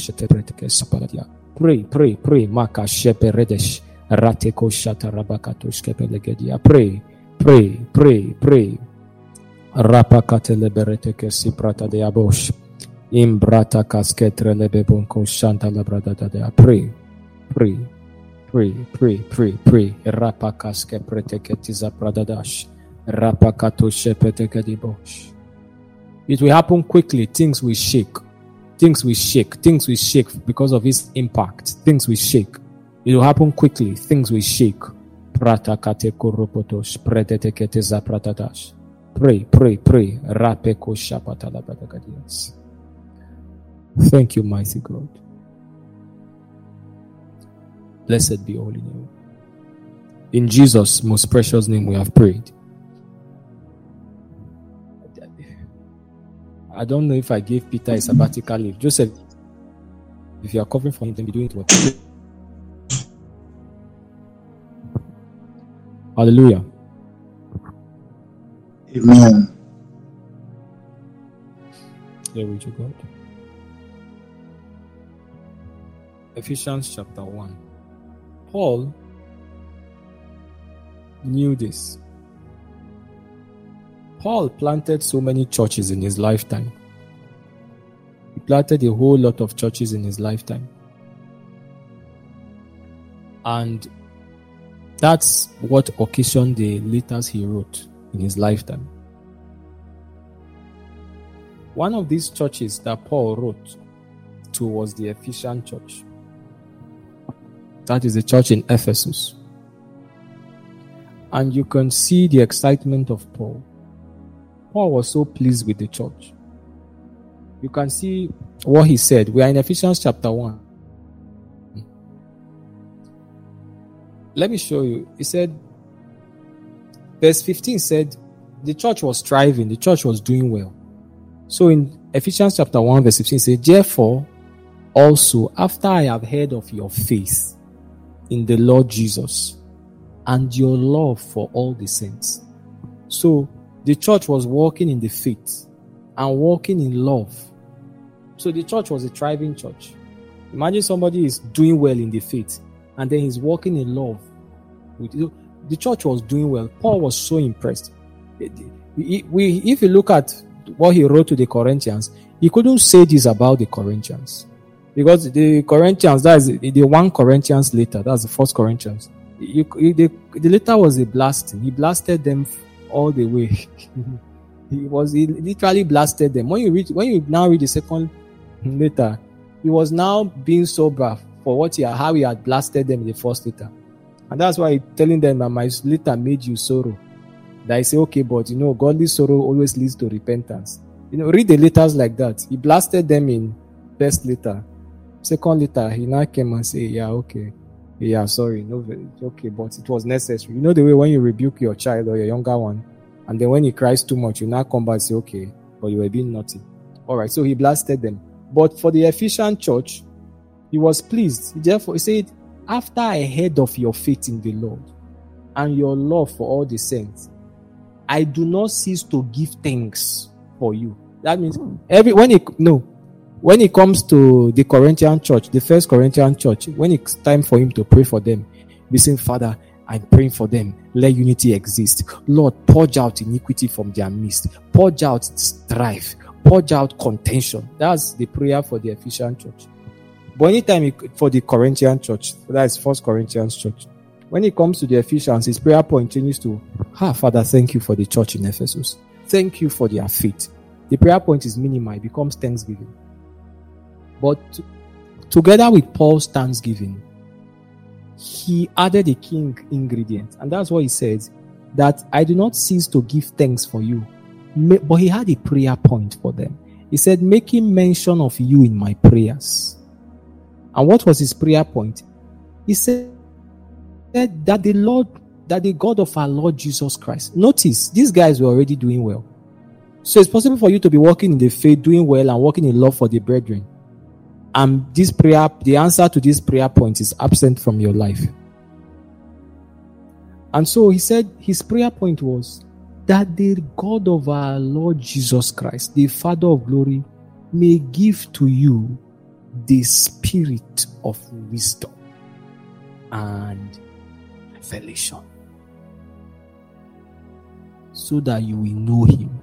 Pray, pray, pray. Maka shepe redesh. Rateko shata rabakatosh kepelegedia. Pray, pray, pray, pray. Rapakate lebereteke siprata de abosh. Imbrata kasketre lebebonko shanta labrada de. Pray, pray, pray, pray, pray, pray. Rapakaske preteke tizapradash. Rapakato shepeteke dibosh. It will happen quickly. Things will shake. Things will shake. Things will shake because of its impact. Things will shake. It will happen quickly. Things will shake. Prata kate koropotosh. Pretetekete zapratadash. Pray, pray, pray. Rapeko shapatalabadagadias. Thank you, mighty God. Blessed be holy name. In Jesus' most precious name we have prayed. I don't know if I gave Peter a sabbatical leave. Joseph, if you are covering for him, then be doing it well. Hallelujah. Amen. Glory to God. Ephesians chapter one. Paul knew this. Paul planted so many churches in his lifetime. He planted a whole lot of churches in his lifetime. And that's what occasioned the letters he wrote in his lifetime. One of these churches that Paul wrote to was the Ephesian church. That is the church in Ephesus. And you can see the excitement of Paul. Paul was so pleased with the church. You can see what he said. We are in Ephesians chapter one. let me show you. He said, verse fifteen said, the church was thriving, the church was doing well. So in Ephesians chapter one, verse fifteen, it says, therefore, also, after I have heard of your faith in the Lord Jesus and your love for all the saints. So the church was walking in the faith and walking in love. So the church was a thriving church. Imagine somebody is doing well in the faith and then he's walking in love. The church was doing well. Paul was so impressed. If you look at what he wrote to the Corinthians, he couldn't say this about the Corinthians. Because the Corinthians, that is the one Corinthians later, that's the first Corinthians. You, you, the, the letter was a blasting. He blasted them all the way. he was he literally blasted them. When you read, when you now read the second letter, he was now being sober for what he how he had blasted them in the first letter, and that's why he's telling them that my letter made you sorrow. That I say, okay, but you know, godly sorrow always leads to repentance. You know, read the letters like that. He blasted them in first letter. Second letter, he now came and say, yeah, okay. Yeah, sorry. No, it's okay, but it was necessary. You know the way when you rebuke your child or your younger one, and then when he cries too much, you now come back and say, okay, but you were being naughty. All right, so he blasted them. But for the Ephesian church, he was pleased. He therefore he said, after I heard of your faith in the Lord and your love for all the saints, I do not cease to give thanks for you. That means every when it no when it comes to the Corinthian church, the first Corinthian church, when it's time for him to pray for them, be saying, Father, I'm praying for them. Let unity exist. Lord, purge out iniquity from their midst. Purge out strife. Purge out contention. That's the prayer for the Ephesian church. But anytime it, for the Corinthian church, that is First Corinthians church, when it comes to the Ephesians, his prayer point changes to, ah, Father, thank you for the church in Ephesus. Thank you for their faith. The prayer point is minimal. It becomes thanksgiving. But to, together with Paul's thanksgiving, he added a key ingredient. And that's what he says, that I do not cease to give thanks for you. But he had a prayer point for them. He said, making mention of you in my prayers. And what was his prayer point? He said that the Lord, that the God of our Lord Jesus Christ. Notice, these guys were already doing well. So it's possible for you to be walking in the faith, doing well, and walking in love for the brethren. And this prayer, the answer to this prayer point is absent from your life. And so he said his prayer point was that the God of our Lord Jesus Christ, the Father of glory, may give to you the spirit of wisdom and revelation, so that you will know him.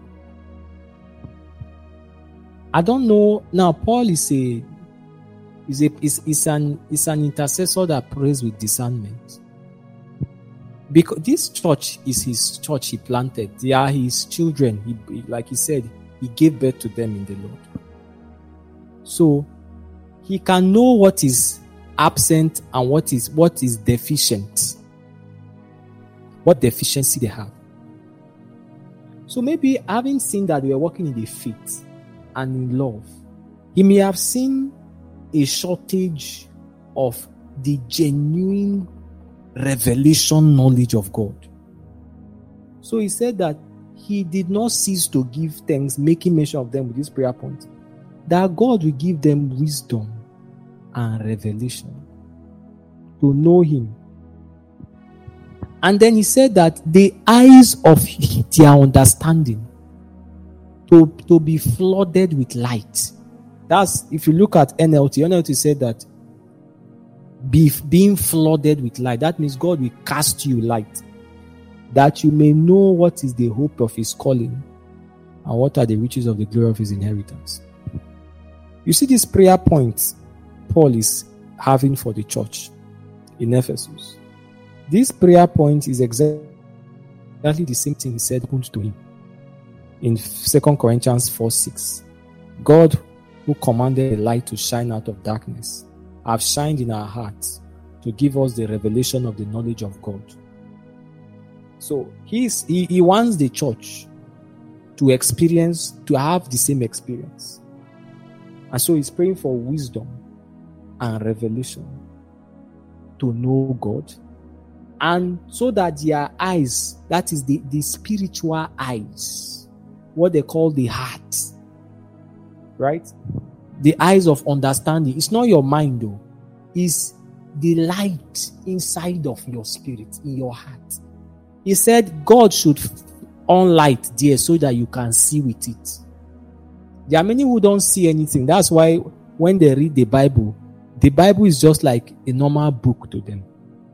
I don't know. Now, Paul is a is a is, is an is an intercessor that prays with discernment. Because this church is his church he planted. They are his children. He, like he said, he gave birth to them in the Lord. So he can know what is absent and what is what is deficient. What deficiency they have. So maybe having seen that we are walking in the faith and in love, he may have seen a shortage of the genuine revelation knowledge of God. So he said that he did not cease to give thanks, making mention of them with this prayer point, that God will give them wisdom and revelation to know him. And then he said that the eyes of their understanding to, to be flooded with light. That's, if you look at N L T, N L T said that be, being flooded with light, that means God will cast you light, that you may know what is the hope of his calling and what are the riches of the glory of his inheritance. You see this prayer point Paul is having for the church in Ephesus. This prayer point is exactly the same thing he said happened to him in Second Corinthians four six. God, who commanded the light to shine out of darkness, have shined in our hearts to give us the revelation of the knowledge of God. So he's, he, he wants the church to experience, to have the same experience. And so he's praying for wisdom and revelation to know God And so that their eyes, that is the, the spiritual eyes, what they call the heart, right? The eyes of understanding. It's not your mind though. It's the light inside of your spirit, in your heart. He said God should on light there so that you can see with it. There are many who don't see anything. That's why when they read the Bible, the Bible is just like a normal book to them.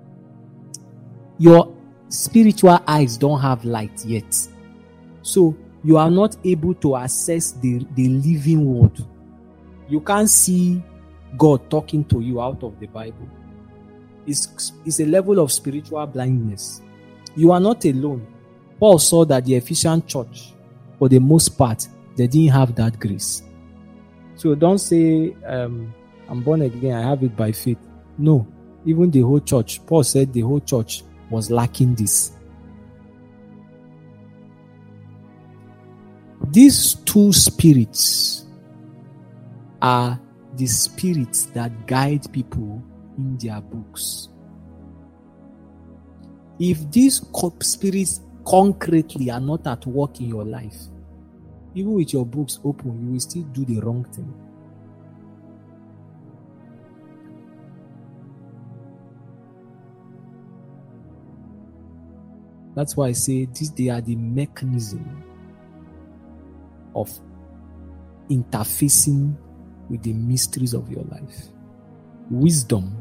Your spiritual eyes don't have light yet. So you are not able to access the, the living word. You can't see God talking to you out of the Bible. It's, it's a level of spiritual blindness. You are not alone. Paul saw that the Ephesian church, for the most part, they didn't have that grace. So don't say, um, I'm born again, I have it by faith. No, even the whole church. Paul said the whole church was lacking this. These two spirits are the spirits that guide people in their books. If these spirits concretely are not at work in your life, even with your books open, you will still do the wrong thing. That's why I say this, they are the mechanism of interfacing with the mysteries of your life. Wisdom.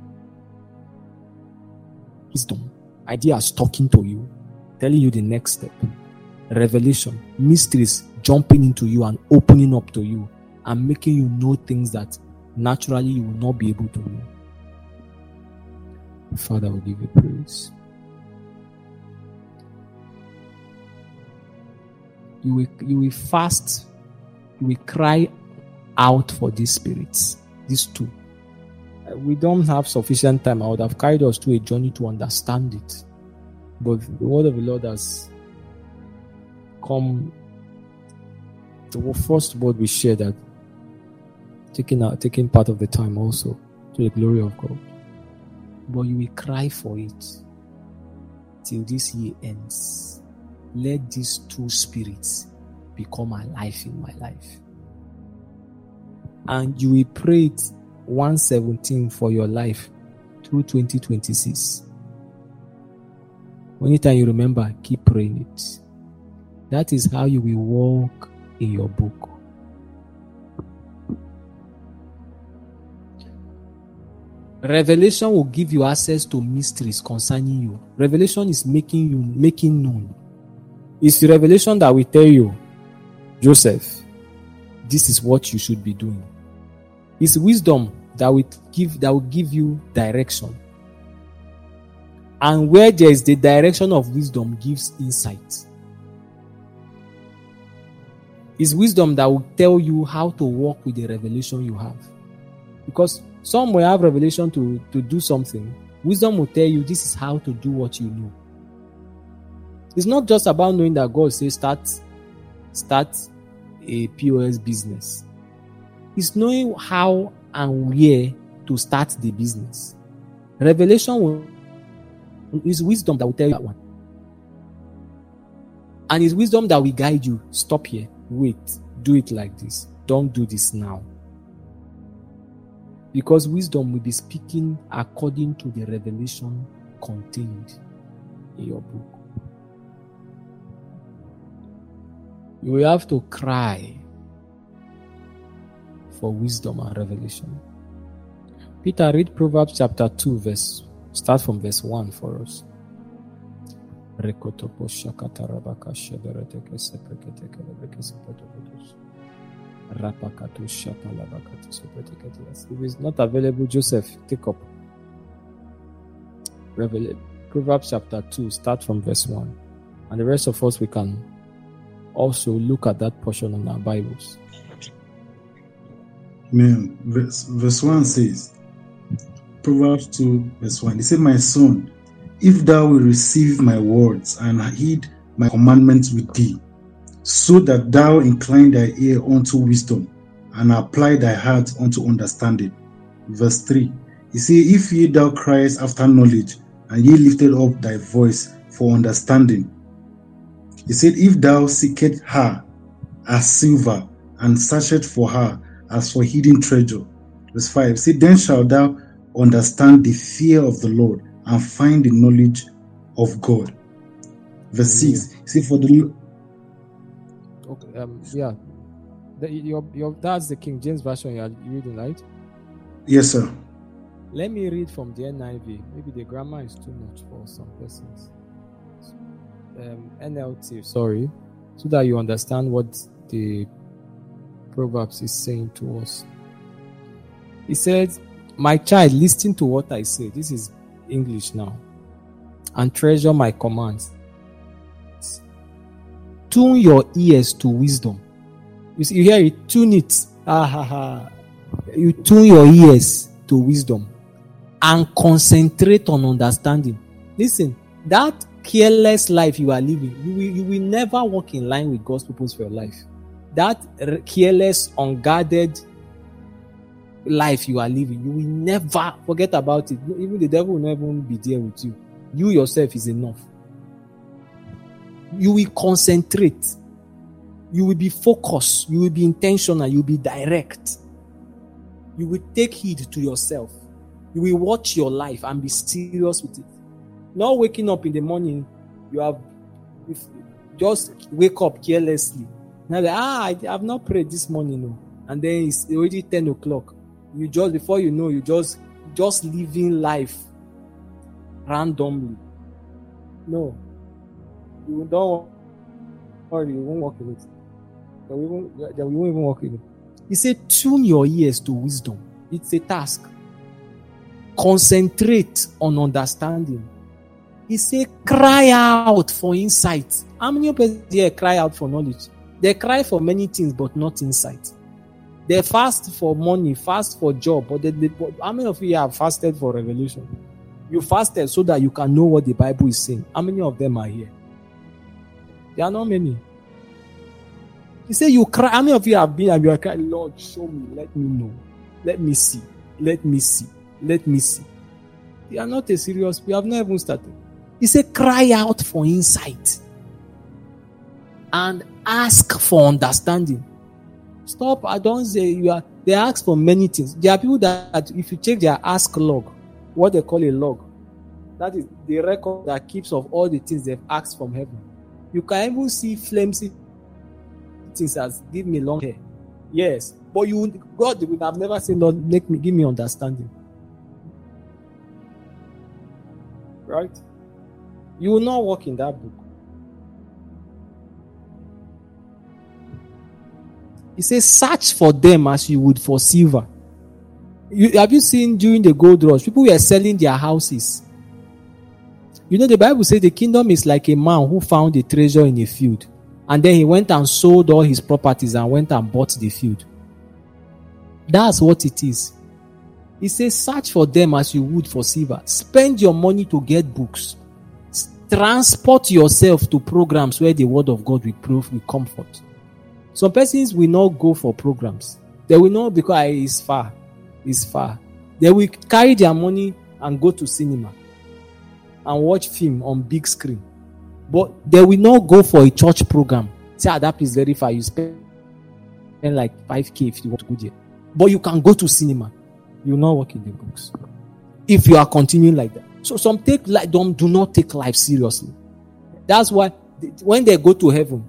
Wisdom. Ideas talking to you, telling you the next step. Revelation. Mysteries jumping into you and opening up to you and making you know things that naturally you will not be able to know. Father, we give you praise. You will, you will fast, you will cry out for these spirits, these two. We don't have sufficient time. I would have carried us to a journey to understand it. But the word of the Lord has come. The first word we share that taking out, taking part of the time also to the glory of God. But you will cry for it till this year ends. Let these two spirits become alive in my life. And you will pray it one seventeen for your life through twenty twenty-six. Anytime you remember, keep praying it. That is how you will walk in your book. Revelation will give you access to mysteries concerning you. Revelation is making you making known. It's the revelation that will tell you, Joseph, this is what you should be doing. It's wisdom that will give that will give you direction. And where there is the direction of wisdom gives insight. It's wisdom that will tell you how to walk with the revelation you have. Because some will have revelation to, to do something. Wisdom will tell you this is how to do what you know. It's not just about knowing that God says start, start a P O S business. It's knowing how and where to start the business. Revelation will, is wisdom that will tell you that one. And it's wisdom that will guide you. Stop here. Wait. Do it like this. Don't do this now. Because wisdom will be speaking according to the revelation contained in your book. You will have to cry for wisdom and revelation. Peter, read Proverbs chapter two, verse, start from verse one for us. If it's not available, Joseph, take up. Revelation, Proverbs chapter two, start from verse one. And the rest of us, we can also look at that portion in our Bibles. Amen. Verse, verse one says, Proverbs two, verse one. He said, my son, if thou will receive my words and heed my commandments with thee, so that thou incline thy ear unto wisdom and apply thy heart unto understanding. Verse three. He said, if ye thou criest after knowledge, and ye lifted up thy voice for understanding. He said, if thou seekest her as silver, and searchest for her as for hidden treasure. Verse five, he said, then shalt thou understand the fear of the Lord, and find the knowledge of God. Verse six, he said, for the okay, um, yeah, the, your, your, that's the King James version you are reading, right? Yes, sir. Let me read from the N I V. Maybe the grammar is too much for some persons. Um, N L T, sorry, so that you understand what the Proverbs is saying to us. He said, my child, listen to what I say. This is English now. And treasure my commands. Tune your ears to wisdom. You see, you hear it, tune it. Ah, ha, ha. You tune your ears to wisdom and concentrate on understanding. Listen, that careless life you are living, you will, you will never walk in line with God's purpose for your life. That careless, unguarded life you are living, you will never forget about it. Even the devil will never be there with you. You yourself is enough. You will concentrate. You will be focused. You will be intentional. You will be direct. You will take heed to yourself. You will watch your life and be serious with it. Not waking up in the morning, you have just wake up carelessly. Now, like, ah, I have not prayed this morning, no. And then it's already ten o'clock. You just, before you know, you just, just living life randomly. No. You don't worry, you won't walk in it. They won't, they won't even walk in it. He said, tune your ears to wisdom. It's a task. Concentrate on understanding. He said, cry out for insight. How many people here cry out for knowledge? They cry for many things, but not insight. They fast for money, fast for job, but, they, they, but how many of you have fasted for revelation? You fasted so that you can know what the Bible is saying. How many of them are here? There are not many. He said, you cry. How many of you have been and you are crying, Lord, show me, let me know. Let me see. Let me see. Let me see. You are not a serious, you have not even started. He said, cry out for insight and ask for understanding. Stop. I don't say you are, they ask for many things. There are people that, if you check their ask log, what they call a log, that is the record that keeps of all the things they've asked from heaven. You can even see flimsy things as give me long hair. Yes. But you, God would have never said, Lord, make me, give me understanding. Right? You will not walk in that book. He says, search for them as you would for silver. You, have you seen during the gold rush, people were selling their houses? You know, the Bible says the kingdom is like a man who found a treasure in a field. And then he went and sold all his properties and went and bought the field. That's what it is. He says, search for them as you would for silver. Spend your money to get books. Transport yourself to programs where the word of God will prove with comfort. Some persons will not go for programs. They will not because it's far. It's far. They will carry their money and go to cinema and watch film on big screen. But they will not go for a church program. Say, ah, that place is very far. You spend like five K if you want to go there. But you can go to cinema. You will not work in the books. If you are continuing like that. So some take like don't do not take life seriously. That's why they, when they go to heaven,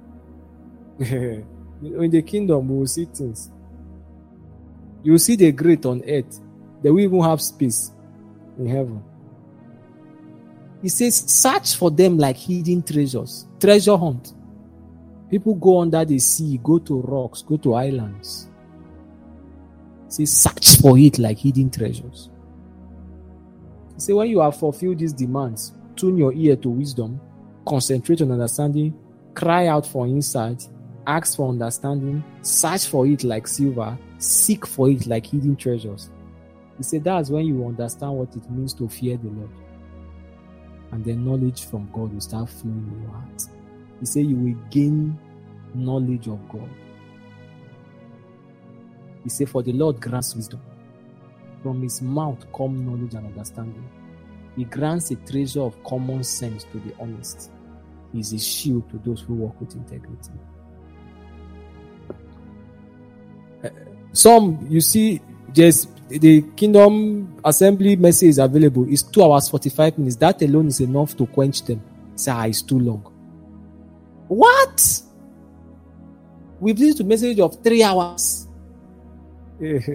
in the kingdom we will see things. You will see the great on earth. They will even have space in heaven. He says, search for them like hidden treasures. Treasure hunt. People go under the sea, go to rocks, go to islands. He says, search for it like hidden treasures. He says, when you have fulfilled these demands, tune your ear to wisdom, concentrate on understanding, cry out for insight, ask for understanding, search for it like silver, seek for it like hidden treasures. He said, that's when you understand what it means to fear the Lord. And then knowledge from God will start flowing in your heart. He said, you will gain knowledge of God. He said, for the Lord grants wisdom. From his mouth come knowledge and understanding. He grants a treasure of common sense to the honest. He is a shield to those who walk with integrity. Uh, some, you see, just the Kingdom Assembly message is available. It's two hours, forty-five minutes. That alone is enough to quench them. Say, ah, it's too long. What? We've listened to a message of three hours. This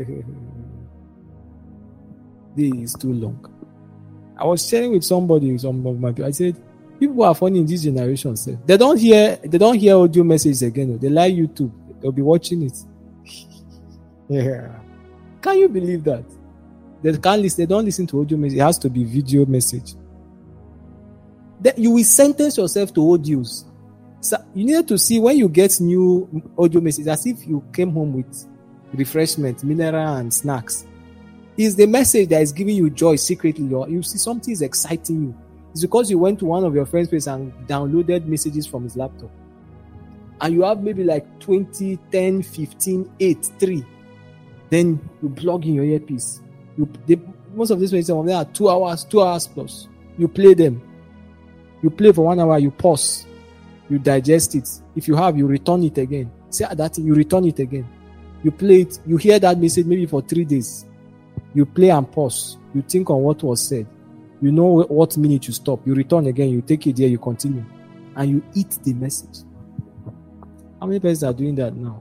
is too long. I was sharing with somebody, some of my people. I said, people are funny in this generation. Sir. They don't hear, they don't hear audio messages again. They like YouTube. They'll be watching it. Yeah. Can you believe that? They can't listen. They don't listen to audio message. It has to be video message. Then you will sentence yourself to audios. So you need to see when you get new audio message, as if you came home with refreshment, mineral, and snacks. Is the message that is giving you joy secretly, or you see something is exciting you. It's because you went to one of your friends' place and downloaded messages from his laptop. And you have maybe like twenty, ten, fifteen, eight, three. Then you plug in your earpiece. You, they, most of these messages, some of them are two hours, two hours plus. You play them. You play for one hour, you pause. You digest it. If you have, you return it again. Say that thing, you return it again. You play it. You hear that message maybe for three days. You play and pause. You think on what was said. You know what minute you stop. You return again. You take it there. You continue. And you eat the message. How many persons are doing that now?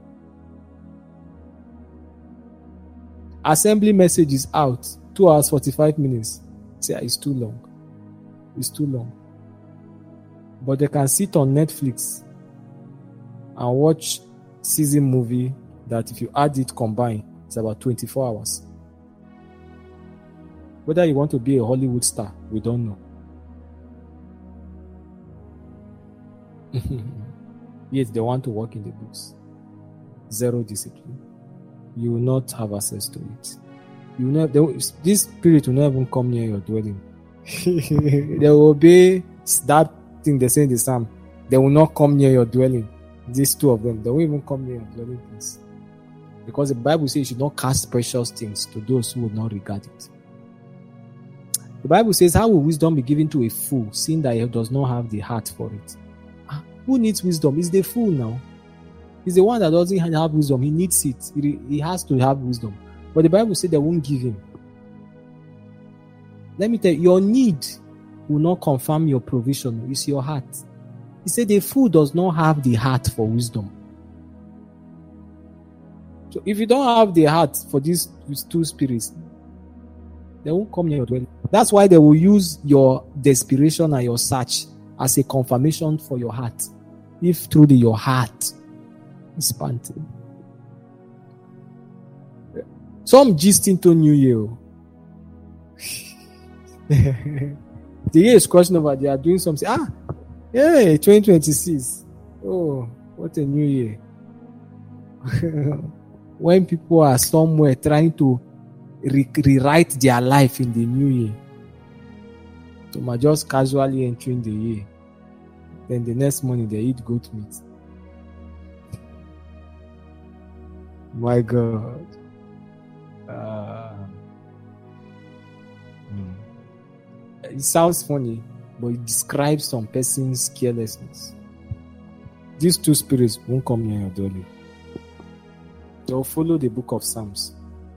Assembly message is out. two hours, forty-five minutes. Say, it's too long. It's too long. But they can sit on Netflix and watch season movie that if you add it combined, it's about twenty-four hours. Whether you want to be a Hollywood star, we don't know. Yes, they want to work in the books. Zero discipline. You will not have access to it. You will not, will, this spirit will not even come near your dwelling. They will obey that thing they say in the Psalm. They will not come near your dwelling. These two of them, they won't even come near your dwelling place. Because the Bible says you should not cast precious things to those who will not regard it. The Bible says, how will wisdom be given to a fool, seeing that he does not have the heart for it? Ah, who needs wisdom? It's the fool now. He's the one that doesn't have wisdom. He needs it. He, he has to have wisdom. But the Bible says they won't give him. Let me tell you, your need will not confirm your provision. It's your heart. He said the fool does not have the heart for wisdom. So if you don't have the heart for these, these two spirits, they won't come near your dwelling. That's why they will use your desperation and your search as a confirmation for your heart. If truly your heart is panting. Some gist into New Year. The year is crossing over. They are doing something. Ah, yeah, twenty twenty-six. Oh, what a new year. When people are somewhere trying to re- rewrite their life in the new year. So I'm just casually entering the year. Then the next morning they eat goat meat. My God. Uh, hmm. It sounds funny, but it describes some person's carelessness. These two spirits won't come near your dwelling. They'll follow the book of Psalms.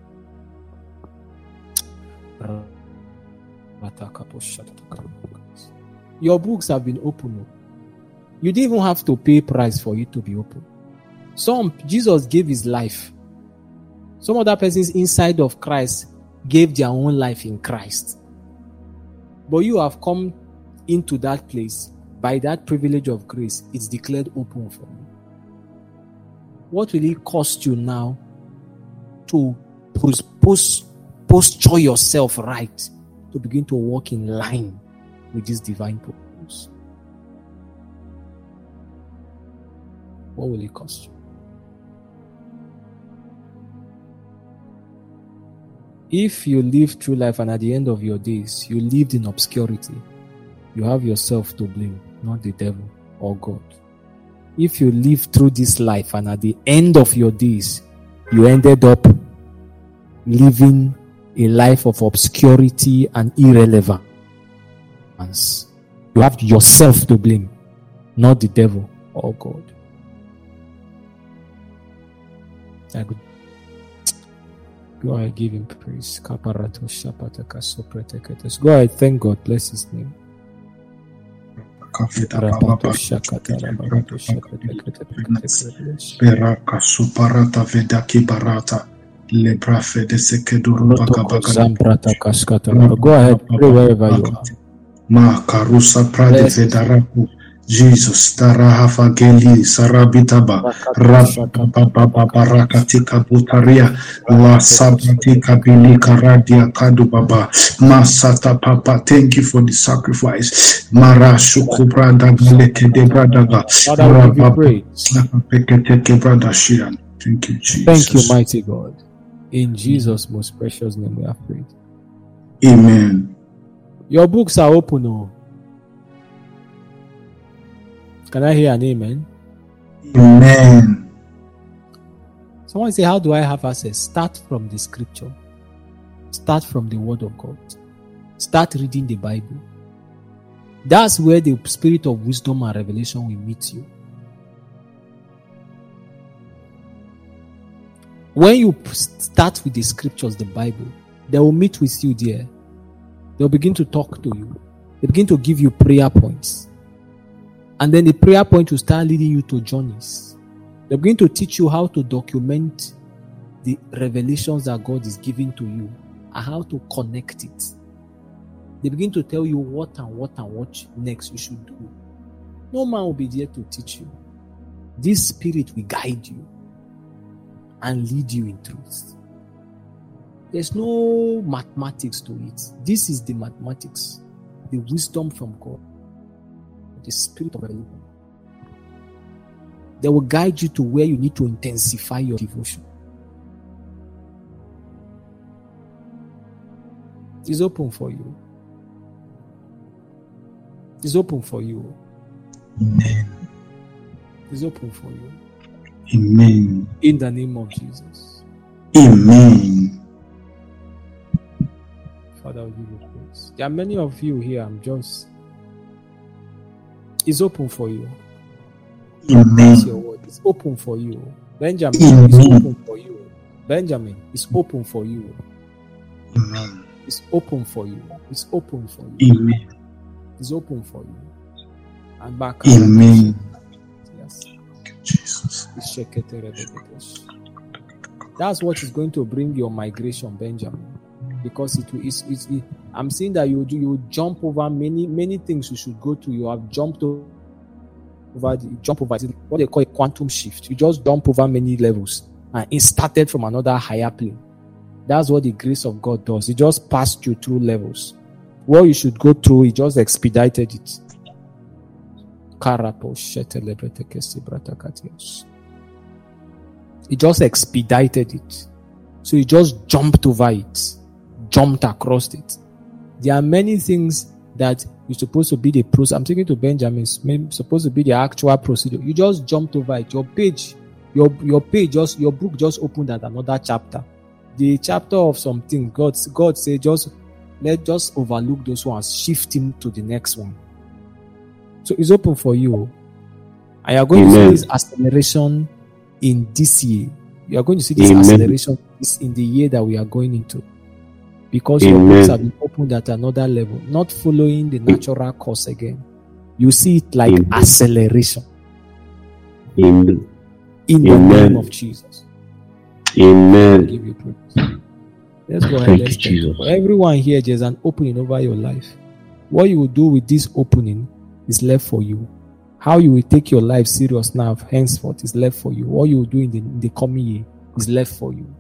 Your books have been opened. You didn't even have to pay price for it to be open. Some, Jesus gave his life. Some other persons inside of Christ gave their own life in Christ. But you have come into that place by that privilege of grace. It's declared open for you. What will it cost you now to post, posture yourself right to begin to walk in line with this divine purpose? What will it cost you? If you live through life and at the end of your days, you lived in obscurity, you have yourself to blame, not the devil or God. If you live through this life and at the end of your days, you ended up living a life of obscurity and irrelevance, You have yourself to blame, not the devil or God. I could go ahead, give him praise. Go ahead, thank God, bless his name. Suparata vedaki barata lebra fede sekeduru Go ahead, pray wherever you are. Ma karusa prade vedaraku Jesus tarahafa geli sarabitaba rababa barakatika butaria la sabatika bili karadia kadu baba masata papa. Thank you for the sacrifice. Mara shukubranda galeke de bradaga. Thank you, Jesus. Thank you, mighty God. In Jesus' most precious name we have prayed. Amen. Your books are open. Oh. Can I hear an amen? Amen. Someone say, how do I have access? Start from the scripture. Start from the word of God. Start reading the Bible. That's where the spirit of wisdom and revelation will meet you. When you start with the scriptures, the Bible, they will meet with you there. They'll begin to talk to you. They begin to give you prayer points. And then the prayer point will start leading you to journeys. They're going to teach you how to document the revelations that God is giving to you and how to connect it. They begin to tell you what and what and what next you should do. No man will be there to teach you. This spirit will guide you and lead you in truth. There's no mathematics to it. This is the mathematics, the wisdom from God, the spirit of revelation. They will guide you to where you need to intensify your devotion. It's open for you. It's open for you. Amen. It's open for you. Amen. In the name of Jesus. Amen. Father, we give you praise. There are many of you here. I'm just. It's open for you. Amen. That's your word. It's open for you. Benjamin, Amen. it's open for you. Benjamin, it's open for you. Amen. It's open for you. It's open for you. Amen. It's open for you. And back. Amen. Yes. Jesus. That's what is going to bring your migration, Benjamin. Because it will. It's, it's, it, I'm seeing that you do. You jump over many many things you should go to. You have jumped over. The, jump over what they call a quantum shift. You just jump over many levels and it started from another higher plane. That's what the grace of God does. It just passed you through levels. What you should go through, it just expedited it. It just expedited it. So you just jumped over it, jumped across it. There are many things that you're supposed to be the process. I'm taking to Benjamin's supposed to be the actual procedure. You just jumped over it. Your page, your your page, just your book just opened at another chapter. The chapter of something, God, God said, just let just overlook those ones, shift him to the next one. So it's open for you. And you are going Amen. To see this acceleration in this year. You are going to see this Amen. Acceleration in the year that we are going into. Because Amen. Your books have been opened at another level, not following the natural course again. You see it like Amen. Acceleration. Amen. In the Amen. Name of Jesus. Amen. I'll give you praise. Let's go ahead. Let's you, For everyone here, there's an opening over your life. What you will do with this opening is left for you. How you will take your life serious now, henceforth, is left for you. What you will do in the, in the coming year is left for you.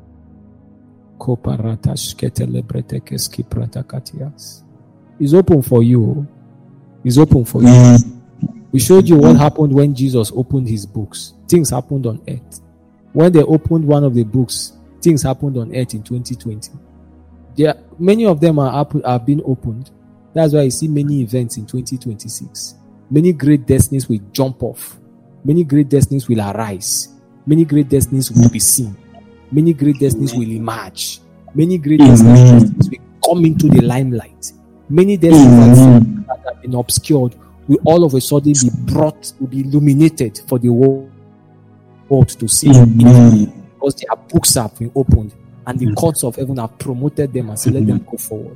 It's open for you. It's open for you. We showed you what happened when Jesus opened his books. Things happened on earth. When they opened one of the books, things happened on earth in twenty twenty. There, many of them are up, have been opened. That's why you see many events in twenty twenty-six. Many great destinies will jump off. Many great destinies will arise. Many great destinies will be seen. Many great destinies will emerge. Many great destinies will come into the limelight. Many destinies that have been obscured will all of a sudden be brought, will be illuminated for the world to see. Amen. Because their books have been opened and the courts of heaven have promoted them and said, let them go forward.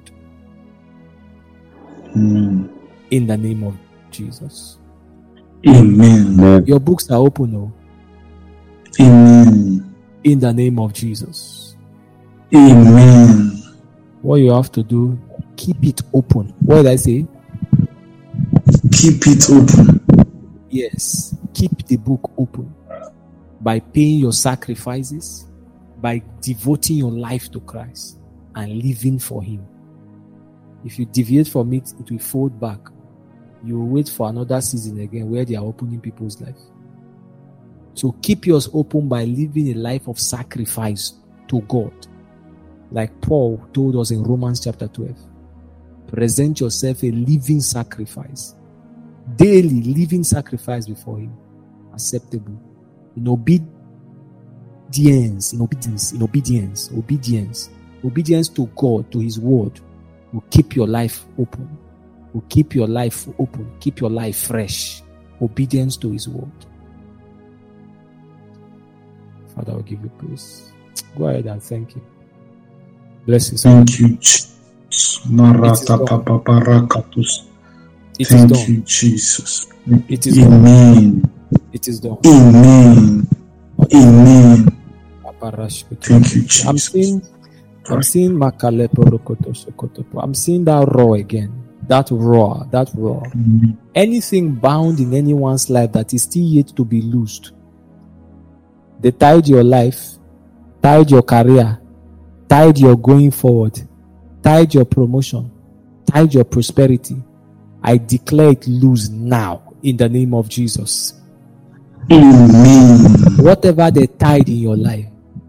Amen. In the name of Jesus. Amen. Your books are open, oh. Amen. In the name of Jesus. Amen. What you have to do, keep it open. What did I say? Keep it open. Yes. Keep the book open. By paying your sacrifices, by devoting your life to Christ and living for Him. If you deviate from it, it will fold back. You will wait for another season again where they are opening people's lives. So keep yours open by living a life of sacrifice to God. Like Paul told us in Romans chapter twelve. Present yourself a living sacrifice. Daily living sacrifice before Him. Acceptable. In obedience, in obedience, in obedience, obedience, obedience to God, to His word, will keep your life open. Will keep your life open. Keep your life fresh. Obedience to His word. Father, I will give you praise. Go ahead and thank you. Bless you. Thank you, Jesus. It is Thank done. you, Jesus. It is Amen. done. It is done. Amen. Amen. Thank you, Jesus. I'm seeing, I'm seeing Makalepo Rokoto Sokotopo. I'm seeing that roar again. That roar, that roar. Mm-hmm. Anything bound in anyone's life that is still yet to be loosed. They tied your life, tied your career, tied your going forward, tied your promotion, tied your prosperity. I declare it loose now in the name of Jesus. Amen. Whatever they tied in your life,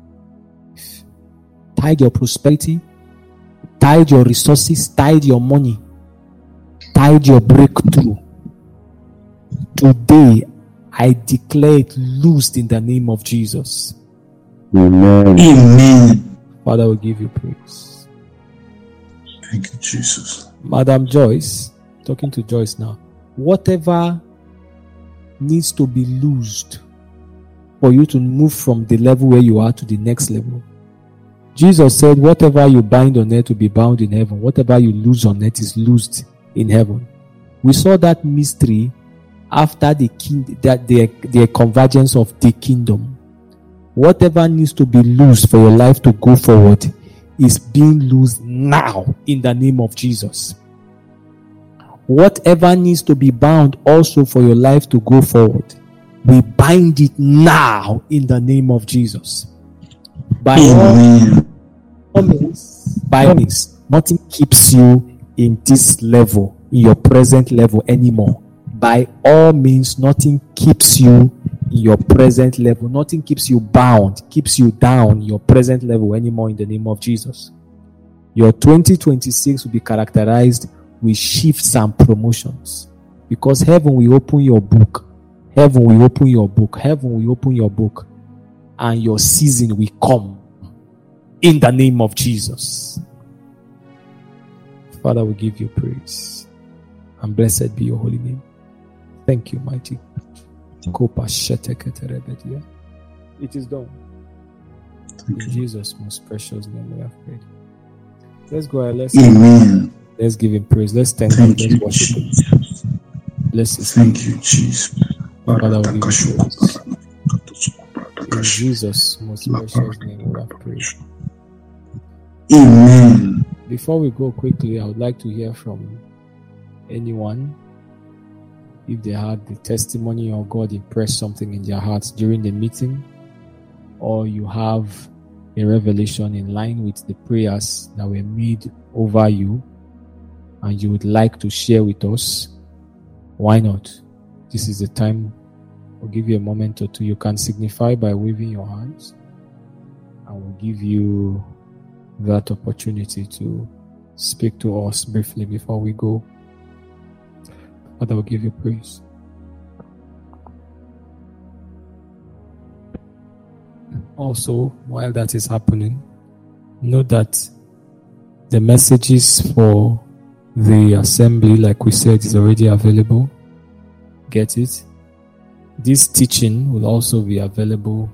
tied your prosperity, tied your resources, tied your money, tied your breakthrough. Today, I declare it loosed in the name of Jesus. Amen. Amen. Father, we give you praise. Thank you, Jesus. Madam Joyce, talking to Joyce now. Whatever needs to be loosed for you to move from the level where you are to the next level. Jesus said, whatever you bind on earth will be bound in heaven. Whatever you loose on earth is loosed in heaven. We saw that mystery after the king, that the, the convergence of the kingdom. Whatever needs to be loosed for your life to go forward is being loosed now in the name of Jesus. Whatever needs to be bound also for your life to go forward, we bind it now in the name of Jesus. By all, all means, by all means, nothing keeps you in this level, in your present level anymore. By all means, nothing keeps you in your present level. Nothing keeps you bound, keeps you down in your present level anymore in the name of Jesus. Your twenty twenty-six will be characterized with shifts and promotions. Because heaven will open your book. Heaven will open your book. Heaven will open your book. And your season will come. In the name of Jesus. Father, we give you praise. And blessed be your holy name. Thank you, mighty. It is done. In Jesus' most precious name we have prayed. Let's go ahead. Let's, Amen. Let's give him praise. Let's thank Thank him. you, Let's worship him. Jesus. Bless his Thank you, Jesus. Father, we give you praise. In Jesus' most precious name we have prayed. Amen. Before we go quickly, I would like to hear from anyone if they had the testimony or God impressed something in their hearts during the meeting, or you have a revelation in line with the prayers that were made over you and you would like to share with us. Why not? This is the time. We'll give you a moment or two. You can signify by waving your hands, and we'll give you that opportunity to speak to us briefly before we go. Father, will give you praise. Also, while that is happening, know that the messages for The assembly, like we said, is already available. Get it? This teaching will also be available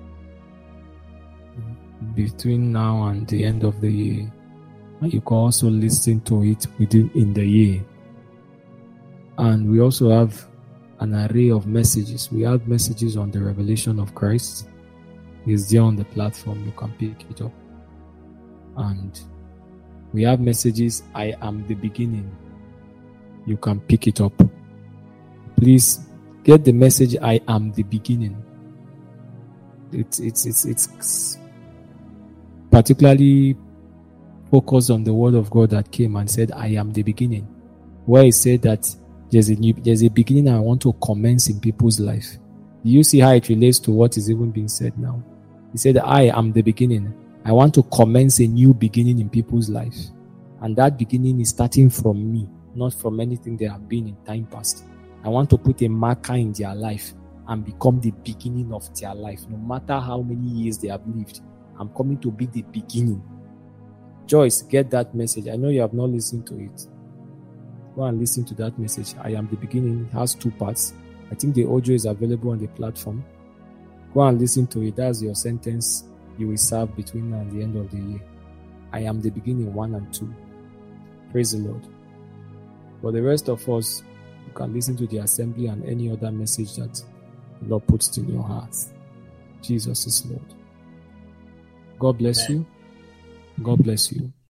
between now and the end of the year. You can also listen to it within in the year. And we also have an array of messages. We have messages on the revelation of Christ. It's there on the platform. You can pick it up. And we have messages, I am the beginning. You can pick it up. Please get the message, I am the beginning. It's it's it's it's particularly focused on the word of God that came and said, I am the beginning. Where he said that there's a new, there's a beginning I want to commence in people's life. Do you see how it relates to what is even being said now? He said, I am the beginning. I want to commence a new beginning in people's life. And that beginning is starting from me, not from anything they have been in time past. I want to put a marker in their life and become the beginning of their life. No matter how many years they have lived, I'm coming to be the beginning. Joyce, get that message. I know you have not listened to it. Go and listen to that message. I am the beginning. It has two parts. I think the audio is available on the platform. Go and listen to it. That's your sentence you will serve between now and the end of the year. I am the beginning, one and two. Praise the Lord. For the rest of us, you can listen to the assembly and any other message that the Lord puts in your heart. Jesus is Lord. God bless you. God bless you.